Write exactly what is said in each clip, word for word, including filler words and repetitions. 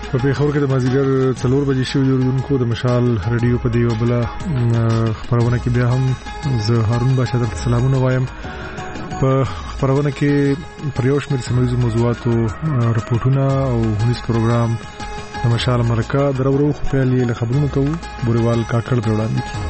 په پیښور کې د مازیګر څلور بجې شوي د اردونکو د مشال رادیو په دی وبله خبرونه کې بیا هم زه هارون باشا درته سلامونه وایم. په خبرونه کې پر یو شمېر سیمه ییزو موضوعاتو رپورټونه او هنیز پروګرام د مشال مرکه درورو خو پیل یې له خبرونو کوو. بوریوال کاکړ در وړاندې کړي.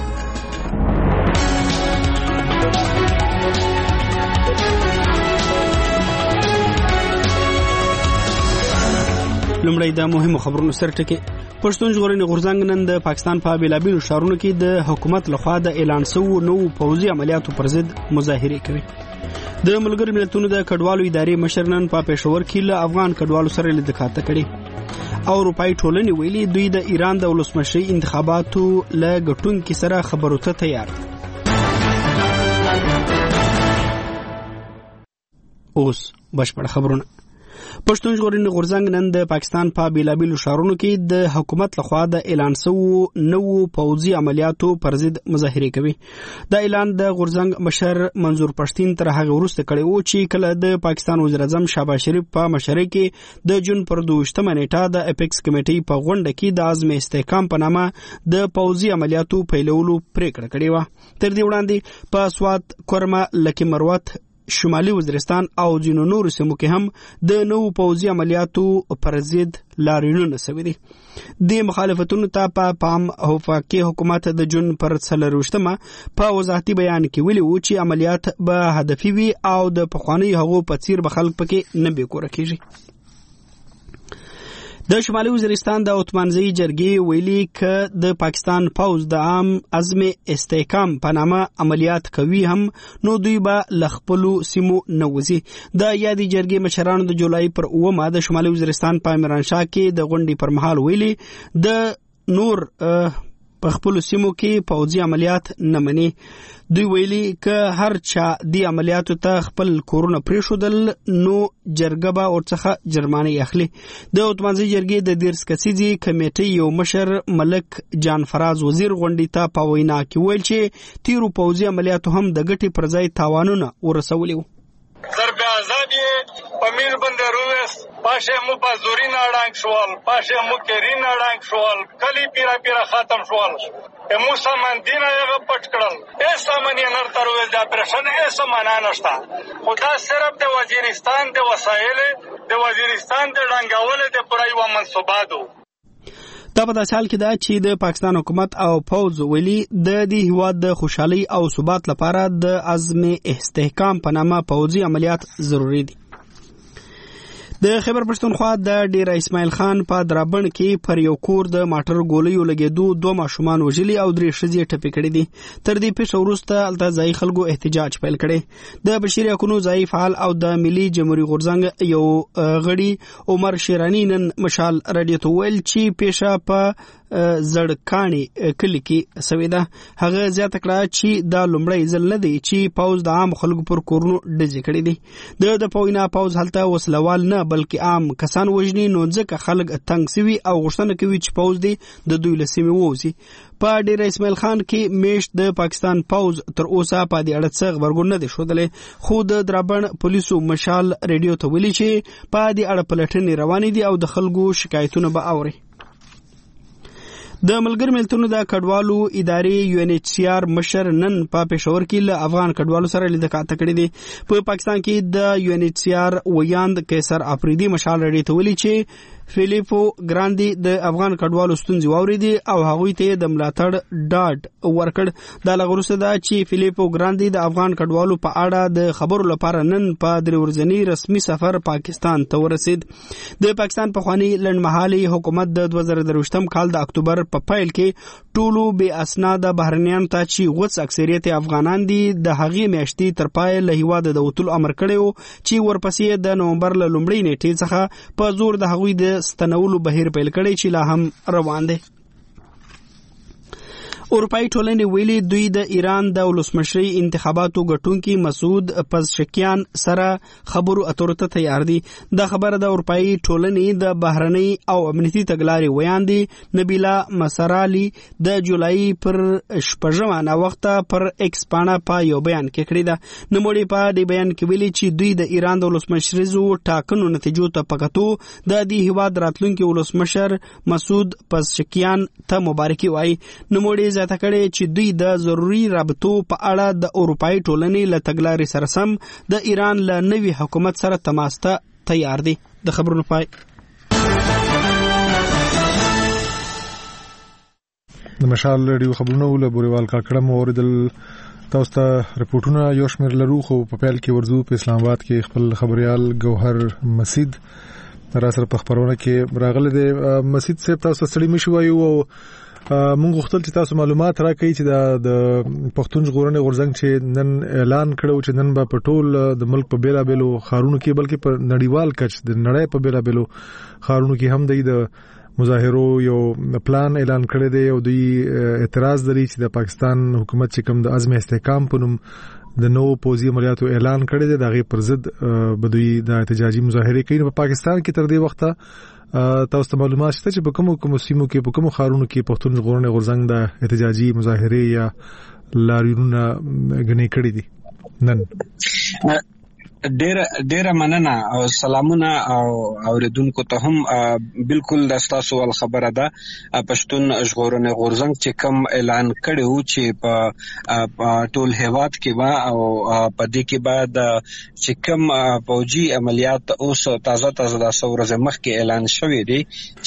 لومړی د مهمو خبرونو سرټکی. پښتون ژغورنې غورځنګ نن د پاکستان په بیلابیلو ښارونو کې د حکومت لخوا د اعلان شوو نوو پوځي عملیاتو پر ضد مظاهرې کوي. د ملګرو ملتونو د کډوالو ادارې مشر نن په پېښور کې له افغان کډوالو سره لیدکاته کړې. او اروپایي ټولنې ویلي دوی د ایران د ولسمشرۍ انتخاباتو له ګټونکو سره خبرو ته تیار دي. اوس بشپړ خبرونه. پښتون ژغورنې غورځنګ نن د پاکستان په بیلابیلو ښارونو کې د حکومت لخوا د اعلان شوو نوو پوځي عملیاتو پر ضد مظاهرې کوي. دا اعلان د غورځنګ مشر منظور پښتين تر هغه وروسته کړی و چې کله د پاکستان وزیر اعظم شهباز شریف په مشرۍ کې د جون پر دوشتمه نیټه د اپیکس کمیټې په غونډه کې د عزم استحکام په نامه د پوځي عملیاتو پیلولو پریکړه کړې و. تر دې وړاندې په سوات، کورما، لکی مروت، شمالي وزیرستان او ځینو نورو سیمو کې هم د نوو پوځي عملیاتو پر ضد لاریونونه شوي دي. د مخالفتونو ته په پام وفاقي حکومت د جون پر څلرویشتمه په وضاحتي بیان کې ویلي و چې عملیات به هدفي وي او د پخواني هغو په څیر به خلک پکې نه بیکوره کیږي. د شمالي وزیرستان د عثمانزي جرګې ویلي ک د پاکستان پوز د عام عزم استحکام په نامه عملیات کوي هم نو دوی به لخپلو سیمو نوځي. د یادي جرګې مشرانو د جولای پر اومه د شمالي وزیرستان په میرانشاه کې د غونډې پر مهال ویلي د نور په خپل سیمو کې پوځي عملیات نه مني. دوی ویلي که هر چا دی عملیاتو ته خپل کورونه پریښودل نو جرګه به ورڅخه جرمانه اخلي. د عثمانزي جرګې د دیرس کسیزي کمیټې یو مشر ملک جان فراز وزیر غونډې ته په وینا کې ویل چې تیرو پوځي عملیاتو هم د ګټې پر ځای تاوانونه ورسولي وو. ضرب آزادی پمیر بند رویس پاشه مو پازوری ناړنګ شوال پاشه مو کری ناړنګ شوال کلی پیرا پیرا ختم شوال امو سامان دینه یغه پټ کړل ای سامان یې نر ترویز د اپریشن ای سامان نشتا خدا صرف د وزیرستان د وسایل د وزیرستان د ډنګاول د پرای و منصوبادو. دا په داسې حال کې ده چې د پاکستان حکومت او پوز ویلي د دې هیواد د خوشحالۍ او ثبات لپاره د عزم استحکام په نامه پوځي عملیات ضروري دي. د خیبر پښتونخوا د ډیر اسماعیل خان په درابڼ کې پر یو کور د ماټر ګولیو لګېدو دوه ماشومان وژلي او درې ښځې ټپي کړي دي. تر دې پیښې وروسته هلته ځایي خلکو احتجاج پیل کړی. د بشري حقونو ځایي فعال او د ملي جمهوري غورځنګ یو غړي عمر شیرانی نن مشال رادیو ته ویل چې پیښه په زړکاني کلی کې سوي ده. هغه زیاته کړه چې دا لومړی ځل نه دی چې پوز د عام خلکو پر کورونو ډزې کړي دي. د د پوینا پوز هلته وسلوال نه بلکې عام کسان وژني نو ځکه خلک تنګ سوي او غوښتنه کوي چې پوز دی د دوی له سیمې ووځي. په ډیر اسماعیل خان کې میشت د پاکستان پوز تر اوسه په دې اړه څه خبرګون نه دی ښودلی، خو د درابڼ پولیسو مشال ریډیو ته ویلي چې په دې اړه پلټنې روانې دي او د خلکو شکایتونه به اوري. د ملګرو ملتونو د کډوالو ادارې یو ان ایچ سی آر مشر نن په پېښور کې له افغان کډوالو سره لیدکاته کړې دي. په پاکستان کې د یو ان ایچ سی آر ویاند قیصر افریدي مشال رډي ته ویلي چې فیلیپو ګراندي د افغان کډوالو ستونزې واوریدي او هغوی ته د ملاتړ ډاډ ورکړ. دا لغوسته ده چې فیلیپو ګراندي د افغان کډوالو په اړه د خبرو لپاره نن په درې ورځنی رسمي سفر پاکستان ته ورسید. د پاکستان پخوانی لنډمهالي حکومت د دوه زره درویشتم کال د اکتوبر په پیل کې ټولو بې اسناده بهرنیانو ته چې غوڅ اکثریت افغانان دي د هغې میاشتې تر پای له هیواده د وتلو امر کړی و چې ورپسې د نومبر له لومړۍ نیټې څخه په زور د هغوی د ستنولو بهیر پیل کړی چې لا هم روان دی. اروپאי ټولنې ویلي دوی د ایران د ولسمشري انتخاباتو ګټونکي مسعود پزشکیان سره خبرو اترو ته تیار دي. دا خبره د اروپאי ټولنې د بهرنۍ او امنیتي تګلارې ویاندې نبیلا مسرالی د جولای پر شپږمه نا وخته پر ایکس پاڼه په یو بیان کې کړی ده. نوموړي په دې بیان کې ویلي چې دوی د ایران د ولسمشریزو ټاکنو نتیجو ته پکتو د دې هیواد راتلونکي ولسمشر مسعود پزشکیان ته مبارکي وایي. نوموړي زیاته کړې چې دوی د ضروري رابطو په اړه د اروپאי ټولنې له تګلارې سره سم د ایران له نوي حکومت سره تماس ته تیار دي. د خبرونو پای. د مشال ریډیو خبرونه ول بوريوال کاکړم اوریدل تاسو ته رپورټونه یو شمېر لرو خو په پیل کې ورزو په اسلام آباد کې خپل خبريال گوهر مسید را سره په خبرونه کې راغله. د مسید صاحب تاسو ستړي مشو وایو او مونږ غوښتل چې تاسو معلومات راکړئ چې د پښتون ژغورنې غورځنګ چې نن اعلان کړو چې نن به په ټول د ملک په بیلا بیلو خارونو کې بلکې په نړیوال کچ د نړۍ په بیلا بیلو خارونو کې هم د مظاهرو یو پلان اعلان کړی دی او دوی اعتراض لري چې د پاکستان حکومت چې کوم د عزم استحکام په نوم د نو پوزي عملیاتو اعلان کړی دی دغه پر ضد بدوی د احتجاجي مظاهره کوي په پاکستان کې تر دې وخته تاسو ته معلومات شته چې په کومو کومو سیمو کې په کومو خارونو کې پښتون ژغورنې غورځنګ د احتجاجي مظاهره یا لاریونونه غنې کړی دي نن؟ ډیر ډیر مننه او سلامونه او اوریدونکو ته هم بالکل د تاسو ول خبره ده. پښتون ژغورنې غورځنګ چې کوم اعلان کړو چې په ټول هیواد کې با او په دې کې بعد چې کوم فوجي عملیات اوس تازه تازه د څورزه مخ کې اعلان شوی دی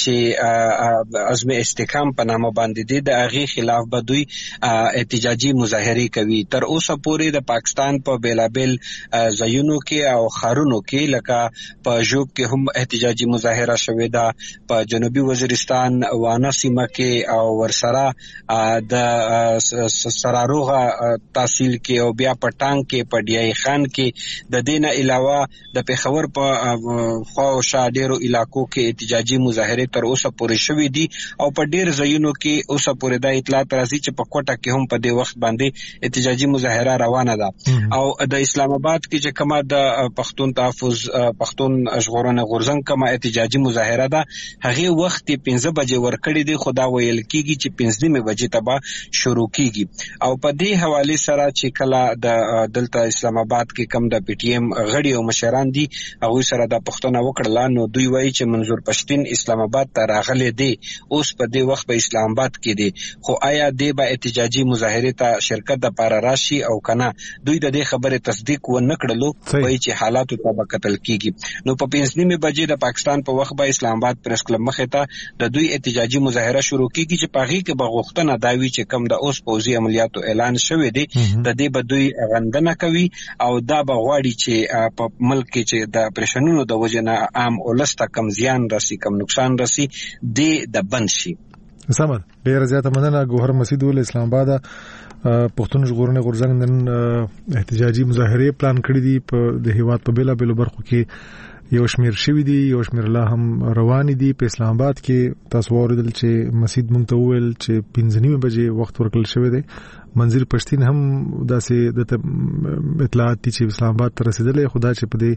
چې عزم استحکام په نامه باندې دی د هغه خلاف به دوی احتجاجي مظاهره کوي. تر اوسه پورې د پاکستان په بیلابل ځایونو کې او خارونو کې لکه په جوب کې هم احتجاجي مظاهره شوې ده، په جنوبي وزیرستان وانه سیمه کې او ورسره د سراروغه تحصیل کې او بیا په ټانګ کې په ډیای خان کې د دینه علاوه د پیښور په خو شاډیرو علاقو کې احتجاجي مظاهره تر اوسه پورې شوې دي او په ډیر ځایونو کې اوسه پورې د اطلاعات راځي چې په کوټه کې هم په دې وخت باندې احتجاجي مظاهره روانه ده او د اسلام آباد کې چې کومه د پښتون تحفظ پښتون ژغورنې غورځنګ کومه احتجاجي مظاهره ده هغه وخت پنځه بجې ورکړې دي، خدا ویل کیږي چې پنځه نیمه بجې ته به شروع کیږي او په دې حواله سره چې کله د دلته اسلام آباد کې کم د پی ټی ایم غړي او مشران دي هغه سره د پښتون وکړل نو دوی وایي چې منظور پښتين اسلام آباد ته راغلي دي اوس په دې وخت په اسلام آباد کې دي خو آیا د به احتجاجي مظاهره ته شرکت د پاره راشي او کنه دوی د دې خبره تصدیق و نه کړلو وایي چې حالاتو ته به قتل کیږي. نو په پنځه نیمه بجې د پاکستان په وخت به اسلام آباد پریس کلب مخه ته د دوی احتجاجي مظاهره شروع کیږي چې په هغه کې به غوښتنه داوي چې کم د اوس پوزي عملیاتو اعلان شوی دی د دې به دوی غندنه کوي او دا به غواړي چې په ملک کې چې د پرشنونو د وجنه عام ولسته کم زیان راسي کم نقصان راسي د بند شي. سمه ډیره زیاته مننه ګوهر مسید ول اسلام آباد. پښتون ژغورنې غورځنګ نن احتجاجي مظاهره پلان کړې دي په د هیواد په بیلا بیلو برخو کې یو شمیر شوی دي یو شمیر لا هم روان دي. په اسلام آباد کې تاسو اوریدل چې مسید مونږ ته وویل چې پنځه نیمه بجې وخت ورکړل شوی دی. منظر پښتين هم داسې د اطلاعات دي چې اسلام آباد ته رسیدلې خدا چې په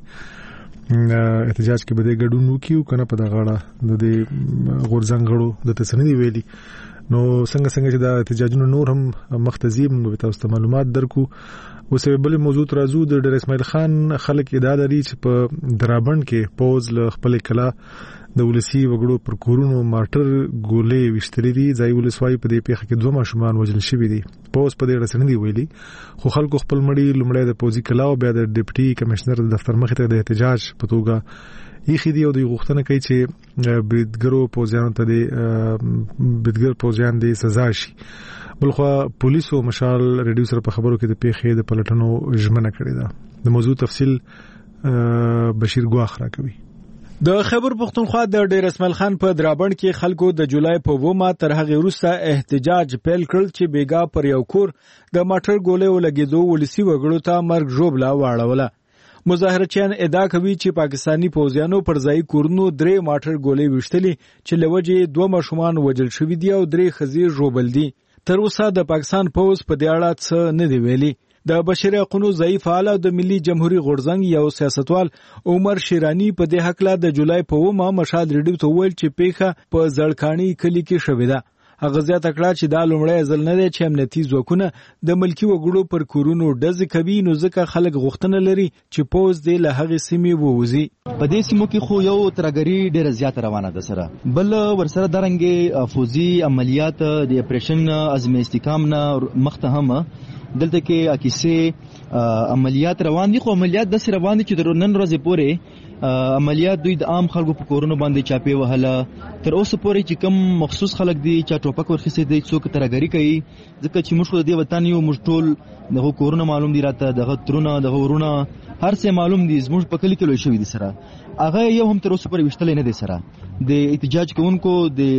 دې احتجاج کې بده ګډون وکيو کنه په دغه اړه د دې غورځنګ غړو د تسنیدي ویلي نو څنګه څنګه چې دا احتجاجونه نور هم مختزیم نو تاسو ته معلومات درکو. اوس بل موضوع راځو د ډیر اسماعیل خان خلک ادعا لري چې په درابند کې پوز ل خپل کلا د ولسی وګړو پر کورونو مارټر ګولې وشتري دي. ځای ولسوای په دې پیښه کې دوه ماشومان وژل شوي دي. پوز په دې رسنۍ ویلي خو خلکو خپل مړی لمړی د پوزي کلا او بیا د ډیپټي کمشنر د دفتر مخې ته د احتجاج په توګه یخي دی او د غوښتنه کوي چې بریدګرو پوزیانو ته د بریدګر پوزیان د سزا شي. بلخو پولیسو مشال ریډیو سره په خبرو کې د پیښې د پلټنو ژمنه کړې ده. د موضوع تفصیل بشیر ګواخ راکوي. د خیبر پختونخوا د ډیر اسماعیل خان په درابند کې خلکو د جولای په ومه تر هغه وروسته احتجاج پیل کړل چې بیګا پر یو کور د ماټر ګولې ولګېدو ولسی وګړو ته مرګ ژوبلا واړوله. مظاهرچیان ادعا کوي چې پاکستانی پوځیانو پر ځای کورونو درې ماټر ګولې وشتلې چې لوجې دوه ماشومان وژل شوي دي او درې ښځې ژوبل دي. تر اوسه د پاکستان پوز په دې اړه څه نه دی ویلي. د بشري حقوقو ضعیف فعال او د ملي جمهوریت غورځنګ یو سیاستوال عمر شیرانی په دې حق لا د جولای په اومه مشال ریډیو ته ویل چې پیخه په زړکانی کلی کې شوې ده. هغه زیاته کړه چې دا لومړی ځل نه دی چې امنیتي ځواکونه د ملکی وګړو پر کورونو ډزې کوي، نو ځکه خلک غوښتنه لري چې پوز دې له هغې سیمې ووځي. په دې سیمو کې خو یو ترګری ډیره زیاته روانه ده سره بل ورسره درنګي فوزي عملیات د اپریشن عزم استحکام نه مخته هم دلته کې اکیسه عملیات روان دي. خو عملیات د سره روان دي چې د نن ورځې پورې عملیات دوی د عام خلکو په کورونو باندې چاپی وهله. تر اوسه پورې چې کوم مخصوص خلک دي چې ټوپک ورخصي دي څوک ترګری کوي، ځکه چې موږ خو د وطن یو موږ ټول دغه کورونه معلوم دي، راته دغه ترونه دغه ورونه هر څه معلوم دي، زموږ په کلی کې لوي شوی دي سره. هغه یو هم تر اوسه پورې وشتل نه دي سره. د احتجاج کوونکو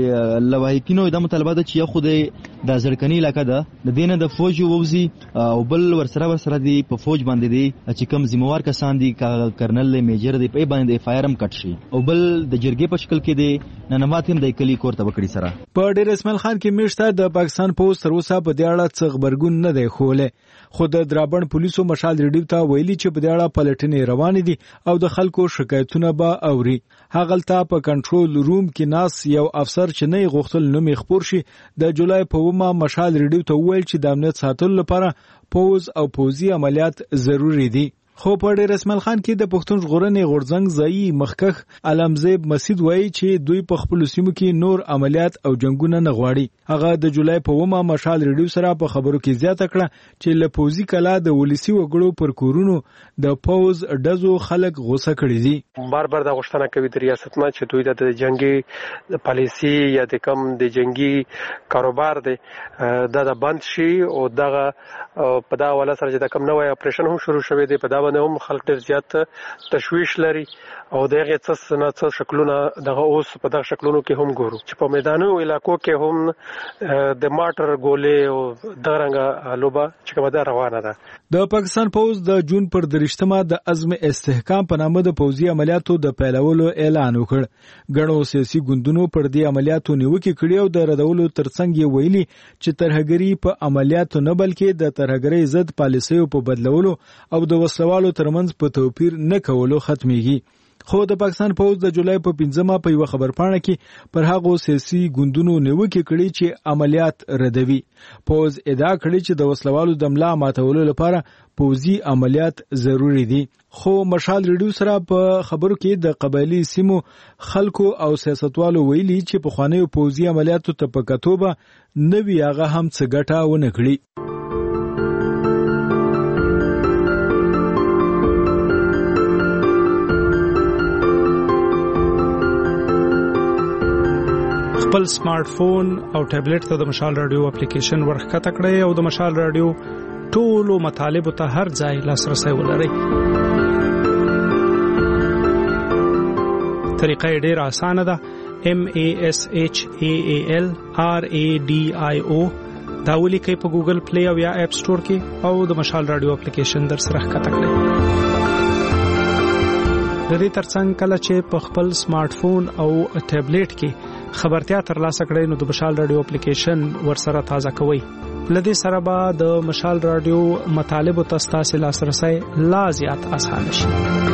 د لوایکینو د مطالبه ده چې خو د ځړکنی علاقې ده د دینه د فوج ووزي او بل ورسره ورسره دی په فوج باندې دی چې کوم ذمہوار کسان دي کرنل میجر دی په باندې اف آی آر هم کټ شي او بل د جرګې په شکل کې دی ننمات هم د کلی کور ته وکړي سره. په ډیر اسماعیل خان کې میشته د پاکستان پوز تر اوسه په دې اړه څه خبرګون نه دی خوله. خو د درابڼ پولیسو مشال ریډیو ته ویلي چې په دې اړه پلټنې روانې دي او د خلکو شکایتونه به اوري. هغلته په کنټرول روم کې ناس یو افسر چې نه غوښتل نوم یې خپور شي د جولای په اومه مشال ریډیو ته ویل چې د امنیت ساتلو لپاره پوز او پوزي عملیات ضروری دي. خو په ډیر اسماعیل خان کې د پښتون ژغورنې غورځنګ ځایي مخکخ علمزیب مسعود وایي چې دوی په خپل سیمو کې نور عملیات او جنگونه نه غواړي. هغه د جولای په اومه مشال ریډیو سره په خبرو کې زیاته کړه چې له پوزي کلا د ولسی وګړو پر کورونو د پوز ډزو خلک غوسه کړي دي. بار بار دا غوښتنه کوي د ریاست ما چې دوی د جنگي پالیسی یا د کم د جنگي کاروبار دی دا د بند شي او دغه په دا ولا سره چې د کم نوې اپریشن هم شروع شوی دی. په دا باندې هم خلک ډېر زیات تشویش لري او دغه څه نه څه شکلونه دغه اوس په دغه شکلونو کې هم ګورو چې په میدانونو علاقو کې هم د ماټر ګولې او دغه رنګه لوبه چې کومه ده روانه ده. د پاکستان پوز د جون پر درشتمه د عزم استحکام په نامه د پوزي عملیاتو د پیلولو اعلان وکړ. غنو سیاسي ګوندونو پر دې عملیاتو نیوکه کړې او د ردولو ترڅنګ یې ویلي چې ترهګری په عملیاتو نه بلکې د ترهګری ضد پالیسیو په بدلولو او د وسلوالو ترمنځ په توپیر نه کولو ختميږي. خو د پاکستان پوز د جولای په پنځمه په یو خبرپاڼه کې پر هغه سیاسي ګوندونو نیوکه کړې چې عملیات ردوي. پوز ادعا کړې چې د وسلوالو د ملا ماتولو لپاره پوزي عملیات ضروری دي. خو مشال ریډیو سره په خبرو کې د قبایلی سیمو خلکو او سیاستوالو ویلي چې په خوانیو پوزي عملیاتو ته په کتوبه نوی هغه هم څه ګټه ونه کړي. خپل سمارټ فون او ټابلیټ ته د مشال رادیو اپلیکیشن ورخکته کړئ او د مشال رادیو ټولو مطالبو ته هر ځای لاسرسي ولرئ. طریقه یې ډېره اسانه ده. M A S H A A L R A D I O دا ولیکئ په ګوګل پلی او یا اپ سٹور کې او د مشال رادیو اپلیکیشن در سره ښکته کړئ. د دې ترڅنګ کله چې په خپل سمارټ فون او ټابلیټ کې خبرتیا ترلاسه کړئ نو د مشال رادیو اپلیکیشن ورسره تازه کوئ. لدې سره به د مشال رادیو مطالبو ته ستاسو لاسرسي لا زیات اسانه شي.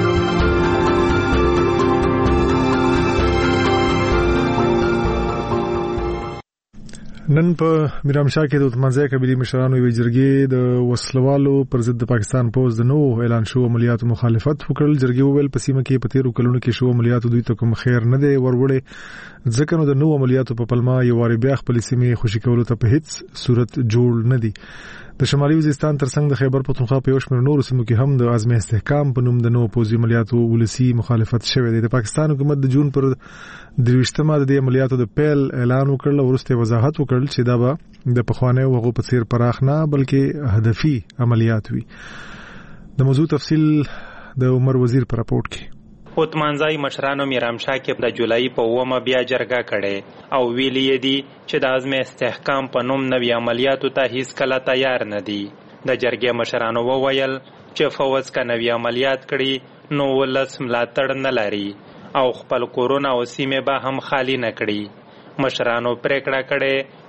نن په میرامشاه کې د عثمانزی قبیلې مشرانو یو جرګې د وسلوالو پر ضد د پاکستان پوز د نو اعلان شو عملیاتو مخالفت وکړل. جرګې وویل په سیمه کې په تیرو کلونو کې شو عملیاتو دوی ته کوم خیر نه دی وروړی، ځکه نو د نو عملیاتو په پلمه یو واری بیا خپل سیمې خوشی کولو ته په هیڅ صورت جوړ نه دي. د شمالي وزیرستان ترڅنګ د خیبر پختونخوا په یو شمېر نورو سیمو کې هم د عزم استحکام په نوم د نو پوزي عملیاتو ولسی مخالفت شوی دی. د پاکستان حکومت د جون پر درويشتمه د عملیاتو د پیل اعلان وکړ او ورسته وضاحت وکړل چې دا به د پخوانیو وغو په څیر پراخ نه بلکې هدفي عملیات وي. د موضوع تفصیل د عمر وزیر پر راپورټ کې. عثمانزی مشرانو میرامشاه کې د جولای په اومه بیا جرګه کړي او ویلي دي چې د عزم استحکام په نوم نوی عملیاتو ته هیڅ کله تیار نه دي. د جرګې مشرانو وویل چې فوج کا نوی عملیات کړي نو ولس ملاتړ نه لري او خپل کورونه او سیمه به هم خالی نه کړي. مشرانو پریکړه کړي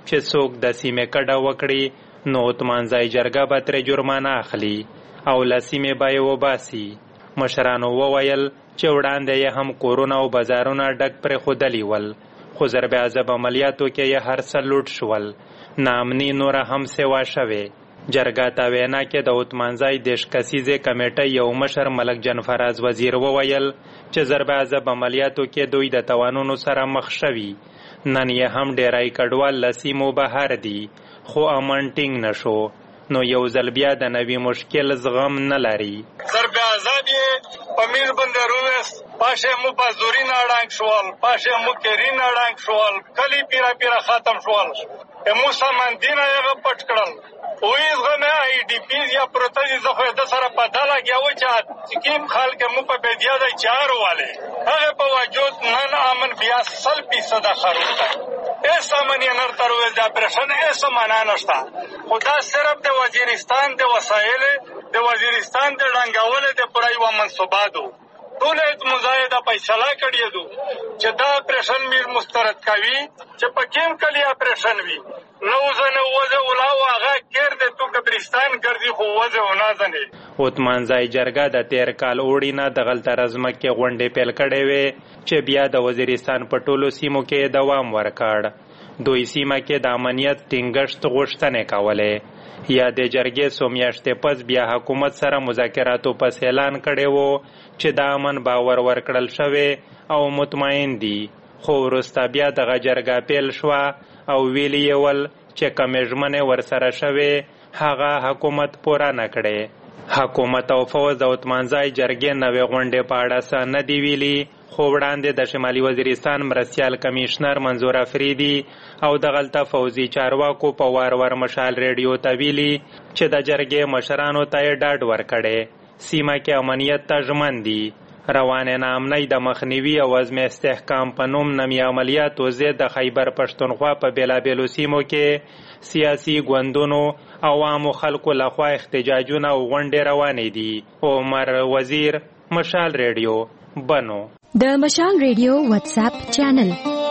چې څوک د سیمې کډه وکړي نو عثمانزای جرګه به ترې جرمانه اخلي او له سیمې به یې وباسي. مشرانو وویل چې وړاندې یې هم کورونه او بازارونه ډک پرېښودلي ول، خو ضرب عذاب عملیاتو کې یې هر څه لوټ شول. ناامني نوره هم سوا شوې. جرګه ته وینا کې د عثمانزای دېرش کسیزې کمیټۍ یو مشر ملک جان فراز وزیر وویل چې ضرب عذاب عملیاتو کې دوی د توانونو سره مخ شوي. نن یې هم ډیری کډوال له سیمو بهر دي، خو امن ټینګ نشو، نو یو ځل بیا د نوي مشکل زغم نه لري. ضرب عذاب یې په میر باندې رویست، پاشه مو پازدوري نه اړانګ شول، پاشه مو کری نه اړانګ شول، کلی پیرا پیرا ختم شول. مو سمندینه یې پټ کړل. وې زغمه ای ډی پی یا پروتې زخه د سره پتا لګیاو چې سکیم خلک مو په بدیا د چار والے هغه په وجود نن امن بیا سل فیصد خروته ایس امن یې نر تر وې د اپریشن ایس معنا نشته. خدا صرف د وزیرستان د وسایل د وزیرستان د رنګول د پرای و منصوباتو ټول مزایده فیصله کړی دو چې دا اپریشن میر مسترد کوي چې پکیم کلی اپریشن وی نو زنه وځه ولاو هغه کېر د تو قبرستان ګرځي خو وځه ونه ځنه. عثمانزای جرګه د تیر کال اوړینه د غلطه رزمکه غونډې پیل کړې وې چې بیا د وزیرستان په ټولو سیمو کې دوام ورکړ. دوی سیمه کې د امنیت ټینګښت غوښتنې کولې. یا د جرګې څو میاشتې پس بیا حکومت سره مذاکراتو پس اعلان کړی وو چې د امن باور ورکړل شوی او مطمئن دي، خو وروسته بیا دغه جرګه پیل شوه او ویلي یې ول چې کومې ژمنې ورسره شوې هغه حکومت پوره نه کړې. حکومت او فوز د عثمانزای جرګې نوې غونډې په اړه څه نه دي ویلي، خو وړاندې د شمالي وزیرستان مرستیال کمیشنر منظور افریدي او د غلطه فوزي چارواکو په وار وار مشال ریډیو ته ویلي چې د جرګې مشرانو ته یې ډاډ ورکړی سیمه کې امنیت ته ژمن دي. روانې ناامنۍ د مخنیوي او عزم استحکام په نوم نوي عملیاتو ضد د خیبر پښتونخوا په بېلابېلو سیمو کې سیاسي ګوندونو عوامو خلکو لخوا احتجاجونه او غونډې روانې دي. عمر وزیر، مشال ریډیو، بنو. د مشال ریډیو واتس اپ چینل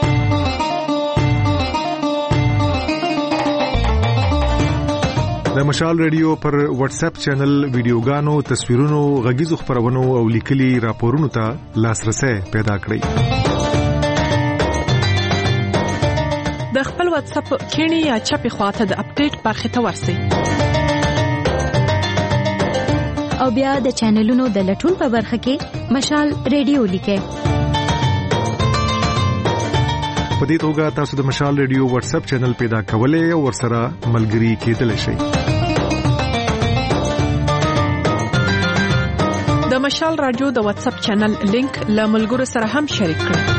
د مشال ریډیو پر واتس اپ چینل ویډیوګانو، تصویرونو، غږیزو خبرونو او لیکلي راپورونو ته لاسرسي پیدا کړئ. د خپل واتس اپ کینی یا چپی خواته د اپډیټ برخه ته ورسئ او بیا د چینلونو د لټون په برخه کې مشال ریډیو لیکئ. په دې توګه تاسو د مشال ریډیو واتس اپ چینل پیدا کولای او ورسره ملګري کېدلی شئ. د مشال رادیو د واتس اپ چینل لینک له ملګرو سره هم شریک کړئ.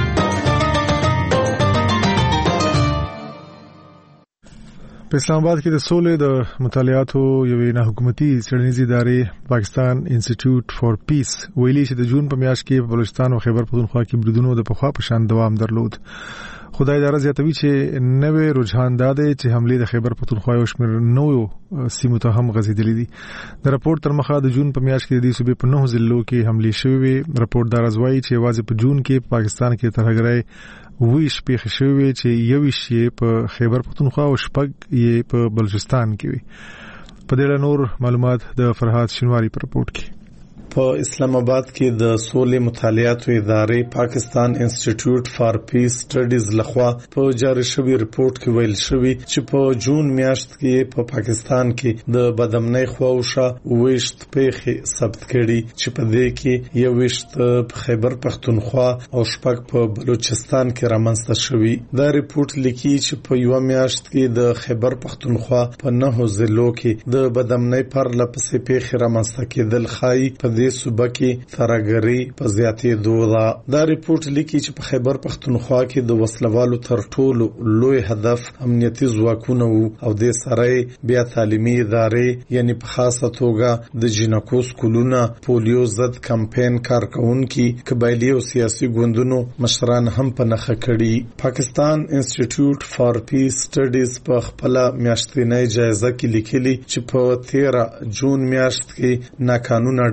په اسلام آباد کې د سولې د مطالعاتو یوې نه حکومتي څېړنیزې ادارې پاکستان انسټیټیوټ فار پیس ویلي چې د جون په میاشت کې په بلوچستان او خیبر پختونخوا کې بریدونو د پخوا په شان دوام درلود. خدای اداره زیاتوي چې نوې رجحان داده چې حمله د خیبر پختونخوا او شمیر نوو سیمو ته هم غځېدلې دي. د راپور تر مخه د جون په میاشت کې د دې صوبې په نهو ضلعو کې حمله شوې. راپور دا راځوي چې واځي په جون کې پاکستان کې ترهګرۍ ویش پیښ شوې چې یویش یې په خیبر پختونخوا او شپږ یې په بلوچستان کې وي. په دې اړه نور معلومات د فرحات شینواری په راپورټ کې. په اسلام آباد کې د سولې مطالعاتو ادارې پاکستان انسټیټیوټ فار پیس سټډیز لخوا په جاری شوی رپورت کې ویل شوی چې په جون میاشت کې په پاکستان کې د بدامنۍ خواوشا وښت پیښې ثبت کړي چې په دې کې یو وښت په خیبر پختونخوا او شپږ په بلوچستان کې رامنځته شوی. دا رپورت لیکي چې په یو میاشت کې د خیبر پختونخوا په نهو ضلعو کې د بدامنۍ پر لپسې پیښې رامنځته کېدل خای په دې صوبه کې ترهګرۍ په زیاتېدو ده. دا رپورت لیکي چې په خیبر پختونخوا کې د وسلوالو تر ټولو لوی هدف امنیتي ځواکونه وو او د سره بیا تعلیمي ادارې یعنی په خاصه توګه د جنکو سکولونه، پولیو ضد کمپاین کارکونکي، قبایلی او سیاسي ګوندونو مشران هم په نخښه کړي. پاکستان انسټیټیوټ فار پیس سټډیز په خپل میاشتنۍ جایزه کې لیکلي چې په تیرہ جون میاشت کې ناقانونه ډلې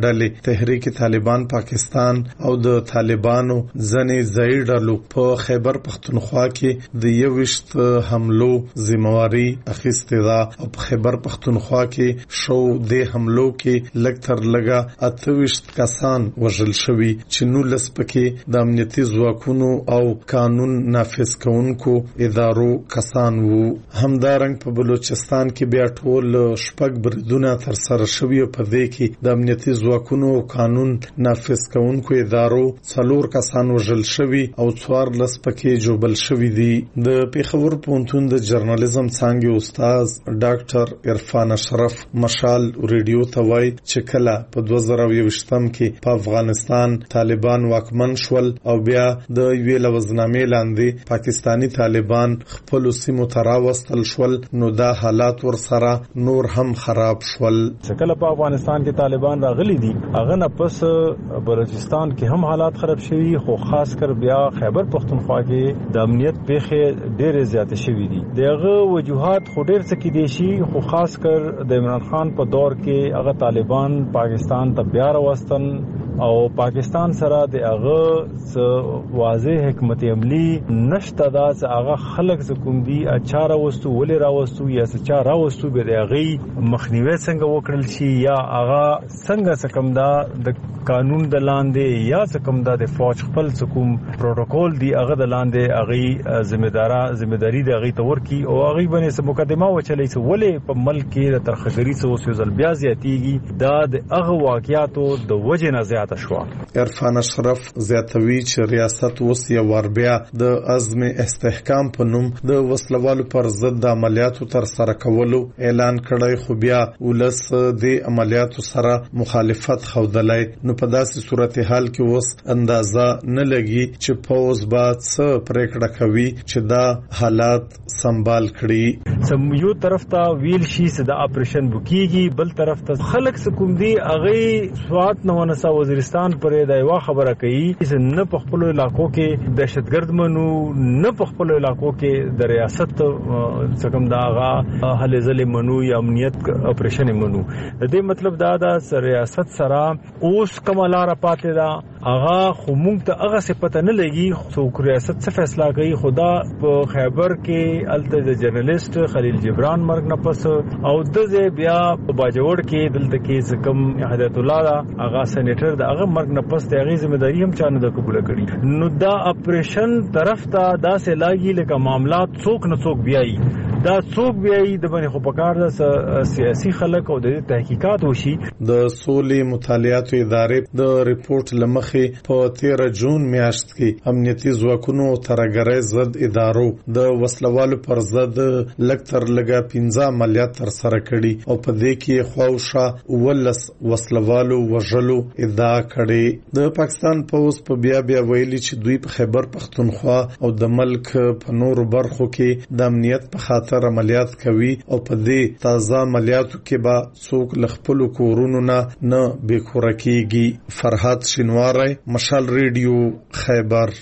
تحریک طالبان پاکستان او د طالبانو ځنې ځای ډلو په خیبر پختونخوا کې د یوشت حملو ذمہواری اخیستې ده او په خیبر پختونخوا کې شو د حملو کې لکتر لګا اتوشت کسان وژل شوي چې نو لس پکې د امنیتي ځواکونو او قانون نافذ کوونکو ادارو کسان وو. همدارنګ په بلوچستان کې بیا ټول شپږ بریدونه تر سره شوي په دې کې د امنیتي ځواکونو او قانون نافذ کوونکو ادارو څلور کسان وژل شوي او څوار لس پکې جوړل شوي دي. د پیښور پوهنتون د جرنالیزم څانګې استاد ډاکټر عرفان اشرف مشال ریډیو ته وایي چې کله په دوه زره یوویشتم کې په افغانستان طالبان واکمن شول او بیا د یوې لوزنامې لاندې پاکستانی طالبان خپل سیمو ته راوستل شول نو دا حالات ور سره نور هم خراب شول. کله په افغانستان کې طالبان راغلي دي هغه نه پس بلوچستان کې هم حالات خراب شوي خو خاص کر بیا خیبر پختونخوا کې د امنیت پیښې ډېرې زیاتې شوي دي. دغه وجوهات خو ډېر څه کې دي شي خو خاص کر د عمران خان په دور کې هغه طالبان پاکستان ته بیا راوستن او پاکستان سره د هغه واضح حکمت عملی نشته دا چې هغه خلک کوم دي اچاره وستو ولې راوستو یا څه راوستو به د هغه مخنیوي څنګه وکړل شي یا هغه څنګه څکم دا د قانون د لاندې یا څکم دا د فوج خپل کوم پروتوکول دی هغه د لاندې هغه ذمہدارا ذمہداری د هغه تور کی او هغه باندې څه مقدمه وچلې څه ولې په ملک کې د ترخګری څه اوسې ځل بیا زیاتیږي دا د هغه واقعیاتو د وجه نه زیاته شو. عرفان اشرف زیاتوي چې ریاست اوس یو ور بیا د عزم استحکام په نوم د وسلوالو پر ضد د عملیاتو تر سره کولو اعلان کړی خو بیا ولس د عملیاتو سره مخالفت ښودلی نو په داسې صورتحال کې اوس اندازه نه لګي چې پوز با څه پریکړه کوي چې دا حالات سنبال کړي. سم یو طرف ته ویل شي چې د اپریشن بکیږي بل طرف ته خلک سکوم دي هغه سوات نو نسا وزیرستان پرې د یو خبره کوي چې نه په خپل علاقو کې دهشتګرد منو نه په خپل علاقو کې د ریاست څنګه دا هغه هلي ځلې منو یا امنیت اپریشن منو. د دې مطلب دا دا ریاست سره اوس کوملاره پاتې دا هغه خو مونږ ته هغه څه پته نه لګي خو ریاست څه فیصله کوي. خدا په خیبر کې الته د جرنالست خلیل جبران مرګ نه پس او د بیا په باجوړ کې دلته کې کم هدایت الله هغه سېنیټر د هغه مرګ نه پس د هغه ځمېداري هم چانه د قبول کړي نو دا اپریشن طرف ته دا سه لاګي لکه معاملات څوک نه څوک بیاي دا څوک بیاي د باندې خو پکار د سیاسي خلک او د تحقیقات وشي. د سولې مطالعاتو ادارې د ریپورت لمخې په تیرہ جون میاشت کې امنیتي ځواکونو ترګرۍ ضد ادارو د وسلوالو پر ضد لکتر لګا پنځه عملیات تر سره کړي او په دې کې خواوشا ولس وسلوالو وژلو ادعا کړي. د پاکستان پوز په بیا بیا ویلي چې دوی په خیبر پختونخوا او د ملک په نورو برخو کې د امنیت په خاطر عملیات کوي او په دې تازه عملیاتو کې به څوک لخپل کورونو نه نه بیکوره کیږي. فرحات شینواری مشال ریډیو خیبر.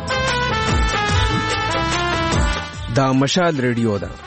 دا مشال ریډیو ده.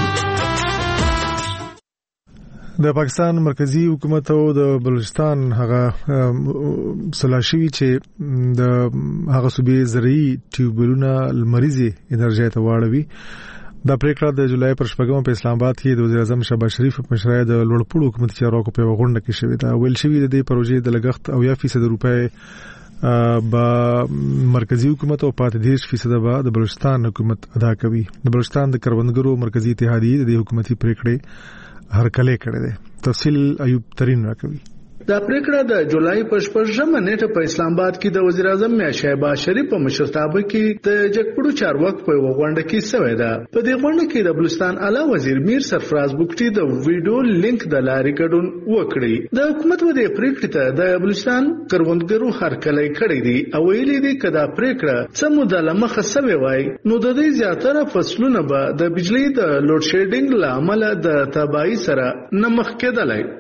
د پاکستان مرکزی حکومت او د بلوچستان هغه سلاشوي چې د هغه صوبې زرعي ټیوبلونه لمریزي انرژي ته واړوي. دا پریکړه د جولای پر شپږم په اسلام آباد کې د وزیر اعظم شهباز شریف په مشرۍ د لوړپوړو حکومتي چارواکو په غونډه کې شوې ده. ویل شوی د دې پروژې د لګښت او یا فیصد روپۍ با مرکزی حکومت او پاتې دیش فیصد به د بلوچستان حکومت ادا کوي. د بلوچستان د کروندګرو مرکزی اتحادیه د حکومتي پریکړې هرکلی کړی دی. تفصیل ایوب ترين راکوي. دا پریکړه د جولای په شپږمه نیټه په اسلام آباد کې د وزیر اعظم شهباز شریف په مشرتابه کې د جګپړو چارواکو په غونډه کې شوې ده. په دې غونډه کې د بلوچستان اعلی وزیر میر سرفراز بوکټي د ویډیو لینک د لارې ګډون وکړي. د حکومت و د پریکړې ته د بلوچستان کروندګرو هرکلی کړی دی او ویلي دی چې دا پریکړه څه موده لمخه شوې وای نو د دې زیاتره فصلونه به د بجلی د لوډ شیډینګ له امله د تباہي سره نه مخ کېدلای.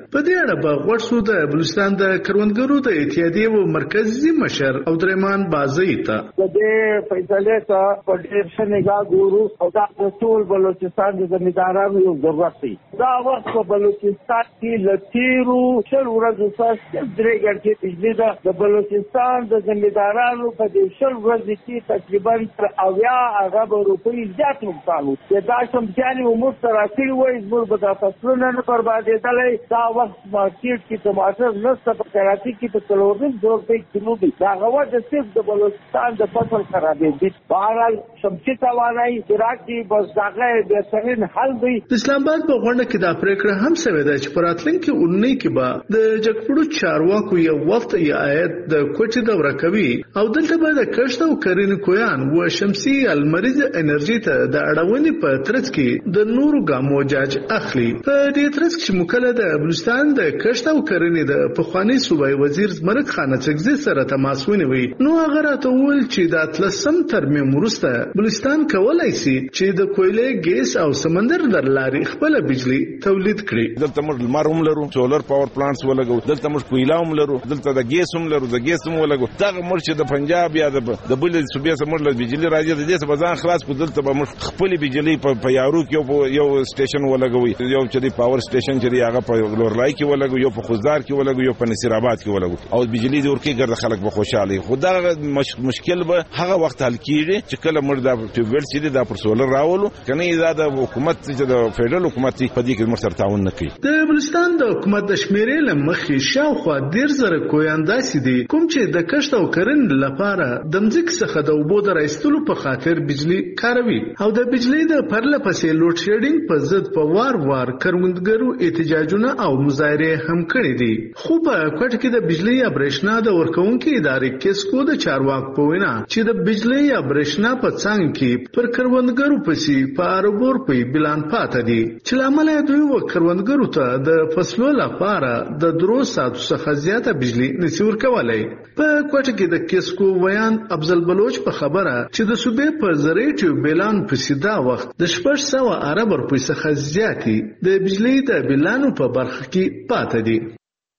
په دې اړه په غوښتو د بلوچستان د کروندګرو د اتحادیې او مرکزی مشر عبدالرحمن بازی ته د دې فیصله ته په ډېر ښه نگاه ګورو او دا د ټول بلوچستان د زمیندارانو یو ضرورت دی. دا وخت په بلوچستان کې له تیرو شل ورځو څخه درې ګڼې بجلي ده. د بلوچستان د زمیندارانو په دې شل ورځو کې تقریبا تر اویا ارب روپۍ زیات نقصان و. دا شمسیانې موږ ته راکړي وایي زموږ به دا فصلونه نه بربادېدلی. دا وخت مارکیټ کې ټماټر نشته، په کراچي کې په څلور نیم زره روپۍ کیلو دي. دا هغه وجه صرف د بلوچستان د فصل خرابېدي. بهرحال شمسي توانایي عراق کې بس دغه بهترین حل دی. اسلام آباد په غونډه کې دا پریکړه هم شوې ده چې په راتلونکي اونۍ کې به د جګپړو چارواکو یو وخت یا آیت د کوټې دوره کوي او دلته به د کښت او کرنې کویان او شمسي المریض انرژي ته د اړونې په ترڅ کې د نورو ګامو جاج اخلي. په دې ترڅ کې مکله د بلوچستان د کښت او کرنې د پخوانی صوبایي وزیر زمرک خان چغزي سره تماس ونیوي. نو هغه راته وویل چې د اتلسم ترمیم وروسته بلوچستان کولای شي چې د کویلې ګیس او سمندر در لارې خپل بجلی تولید کړي. دلته موږ لمر هم لرو، سولر پاور پلانټس ولګو، دلته موږ کویلا هم لرو، دلته د ګیس هم لرو، د ګیس هم ولګو. دغه موږ چې د پنجاب یا د بل صوبې سره موږ بجلی راځي د دې څخه ځان خلاص کو. دلته به موږ خپل بجلی په یارو کې یو سټیشن ولګوي، یو چې د پاور سټیشن چې هغه په لورلای کې ولګو، یو په خوزدار کې ولګو، یو په نصیر آباد کې ولګو او بجلی د ورکی ګرځ خلک به خوشاله. خدا مشکل به هغه وخت حل کیږي چې کله موږ د ټیوبل سیدي د پر سولر راولو کنه دا د حکومت چې د فدرال حکومت په دې کې مرسته تعاون نه کوي. د بلوچستان د حکومت د شمیرې لمخې شاوخوا ډیر زره کویاندا سیدي کوم چې د کښت او کرنې لپاره د مځکې څخه د اوبو د راایستلو په خاطر بجلی کاروي او د بجلی د پرله پسې لوډ شیډینګ په ضد په وار وار کروندګرو احتجاجونه او مظاهره هم کړې دي. خو په کوټه کې د بجلی یا برېښنا د ورکوونکو ادارې کیسکو د چارواکو په وینا چې د بجلی یا برېښنا په څنګ کې پر کروندګرو پسې په اربور په بلان پاتې دي چې لامل یې دوی و کروندګرو ته د فصلو لپاره د درو ساعتو څخه زیاته بجلی نشي ورکولای. په کوټه کې د کیسکو ویان افضل بلوچ په خبره چې د صوبې په زریټو بلان پسې دا وخت د شپږ سوه ارب روپۍ څخه زیاتې د بجلی د بلانو په برخه کې پاتې دي.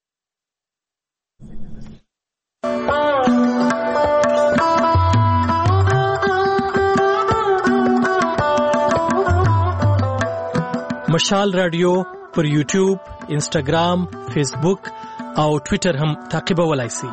مشال رادیو پر یوټیوب، انسټاګرام، فیسبوک او ټوئیټر هم تعقیبولای شئ.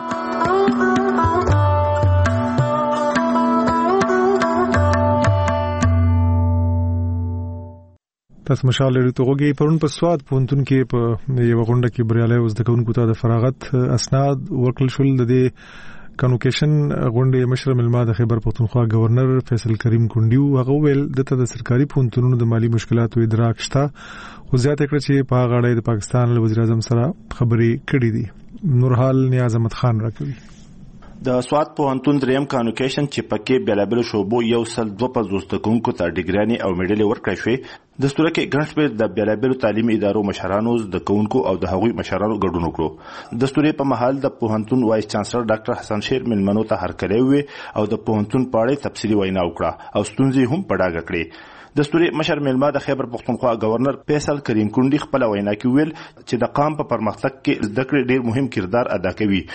تاسو مشال لري ته وګورئ پرون په سواد پونتون کې په یو غونډه کې بریالي اوس د کونکو ته د فراغت اسناد ورکړل شول. د دې کنوکیشن غونډې مشر ملما د خیبر پختونخوا گورنر فیصل کریم کونډیو هغه ویل دته د سرکاري پونتونونو د مالی مشکلاتو ادراک شته خو زیاته کړ چې په هغه اړه د پاکستان وزیر اعظم سره خبرې کړې دي. نورحال نیاز احمد خان راکوي. د سواد پوهنتون دریم کانوکیشن چې پکې بیلابل شوبو یو سل دوه پنځوس کوونکو ته ډیګراني او میډلې ورکړې شوې. د ستوره کې ګڼ شمېر د بیلابل تعلیمي ادارو مشرانو د کوونکو او د هغوی مشرانو ګډون وکړو. د ستوري په محل د پوهنتون وایس چانسلر ډاکټر حسن شیر ملمنو ته هرکلی وې او د پوهنتون په اړه تفصیلي وینا وکړه او ستونزې هم په ډاګه کړې. د ستوري مشر ملما د خیبر پختونخوا گورنر فیصل کریم کونډي خپل وینا کې ویل چې د قام په پرمختګ کې زده کړې ډېر مهم کردار ادا کوي.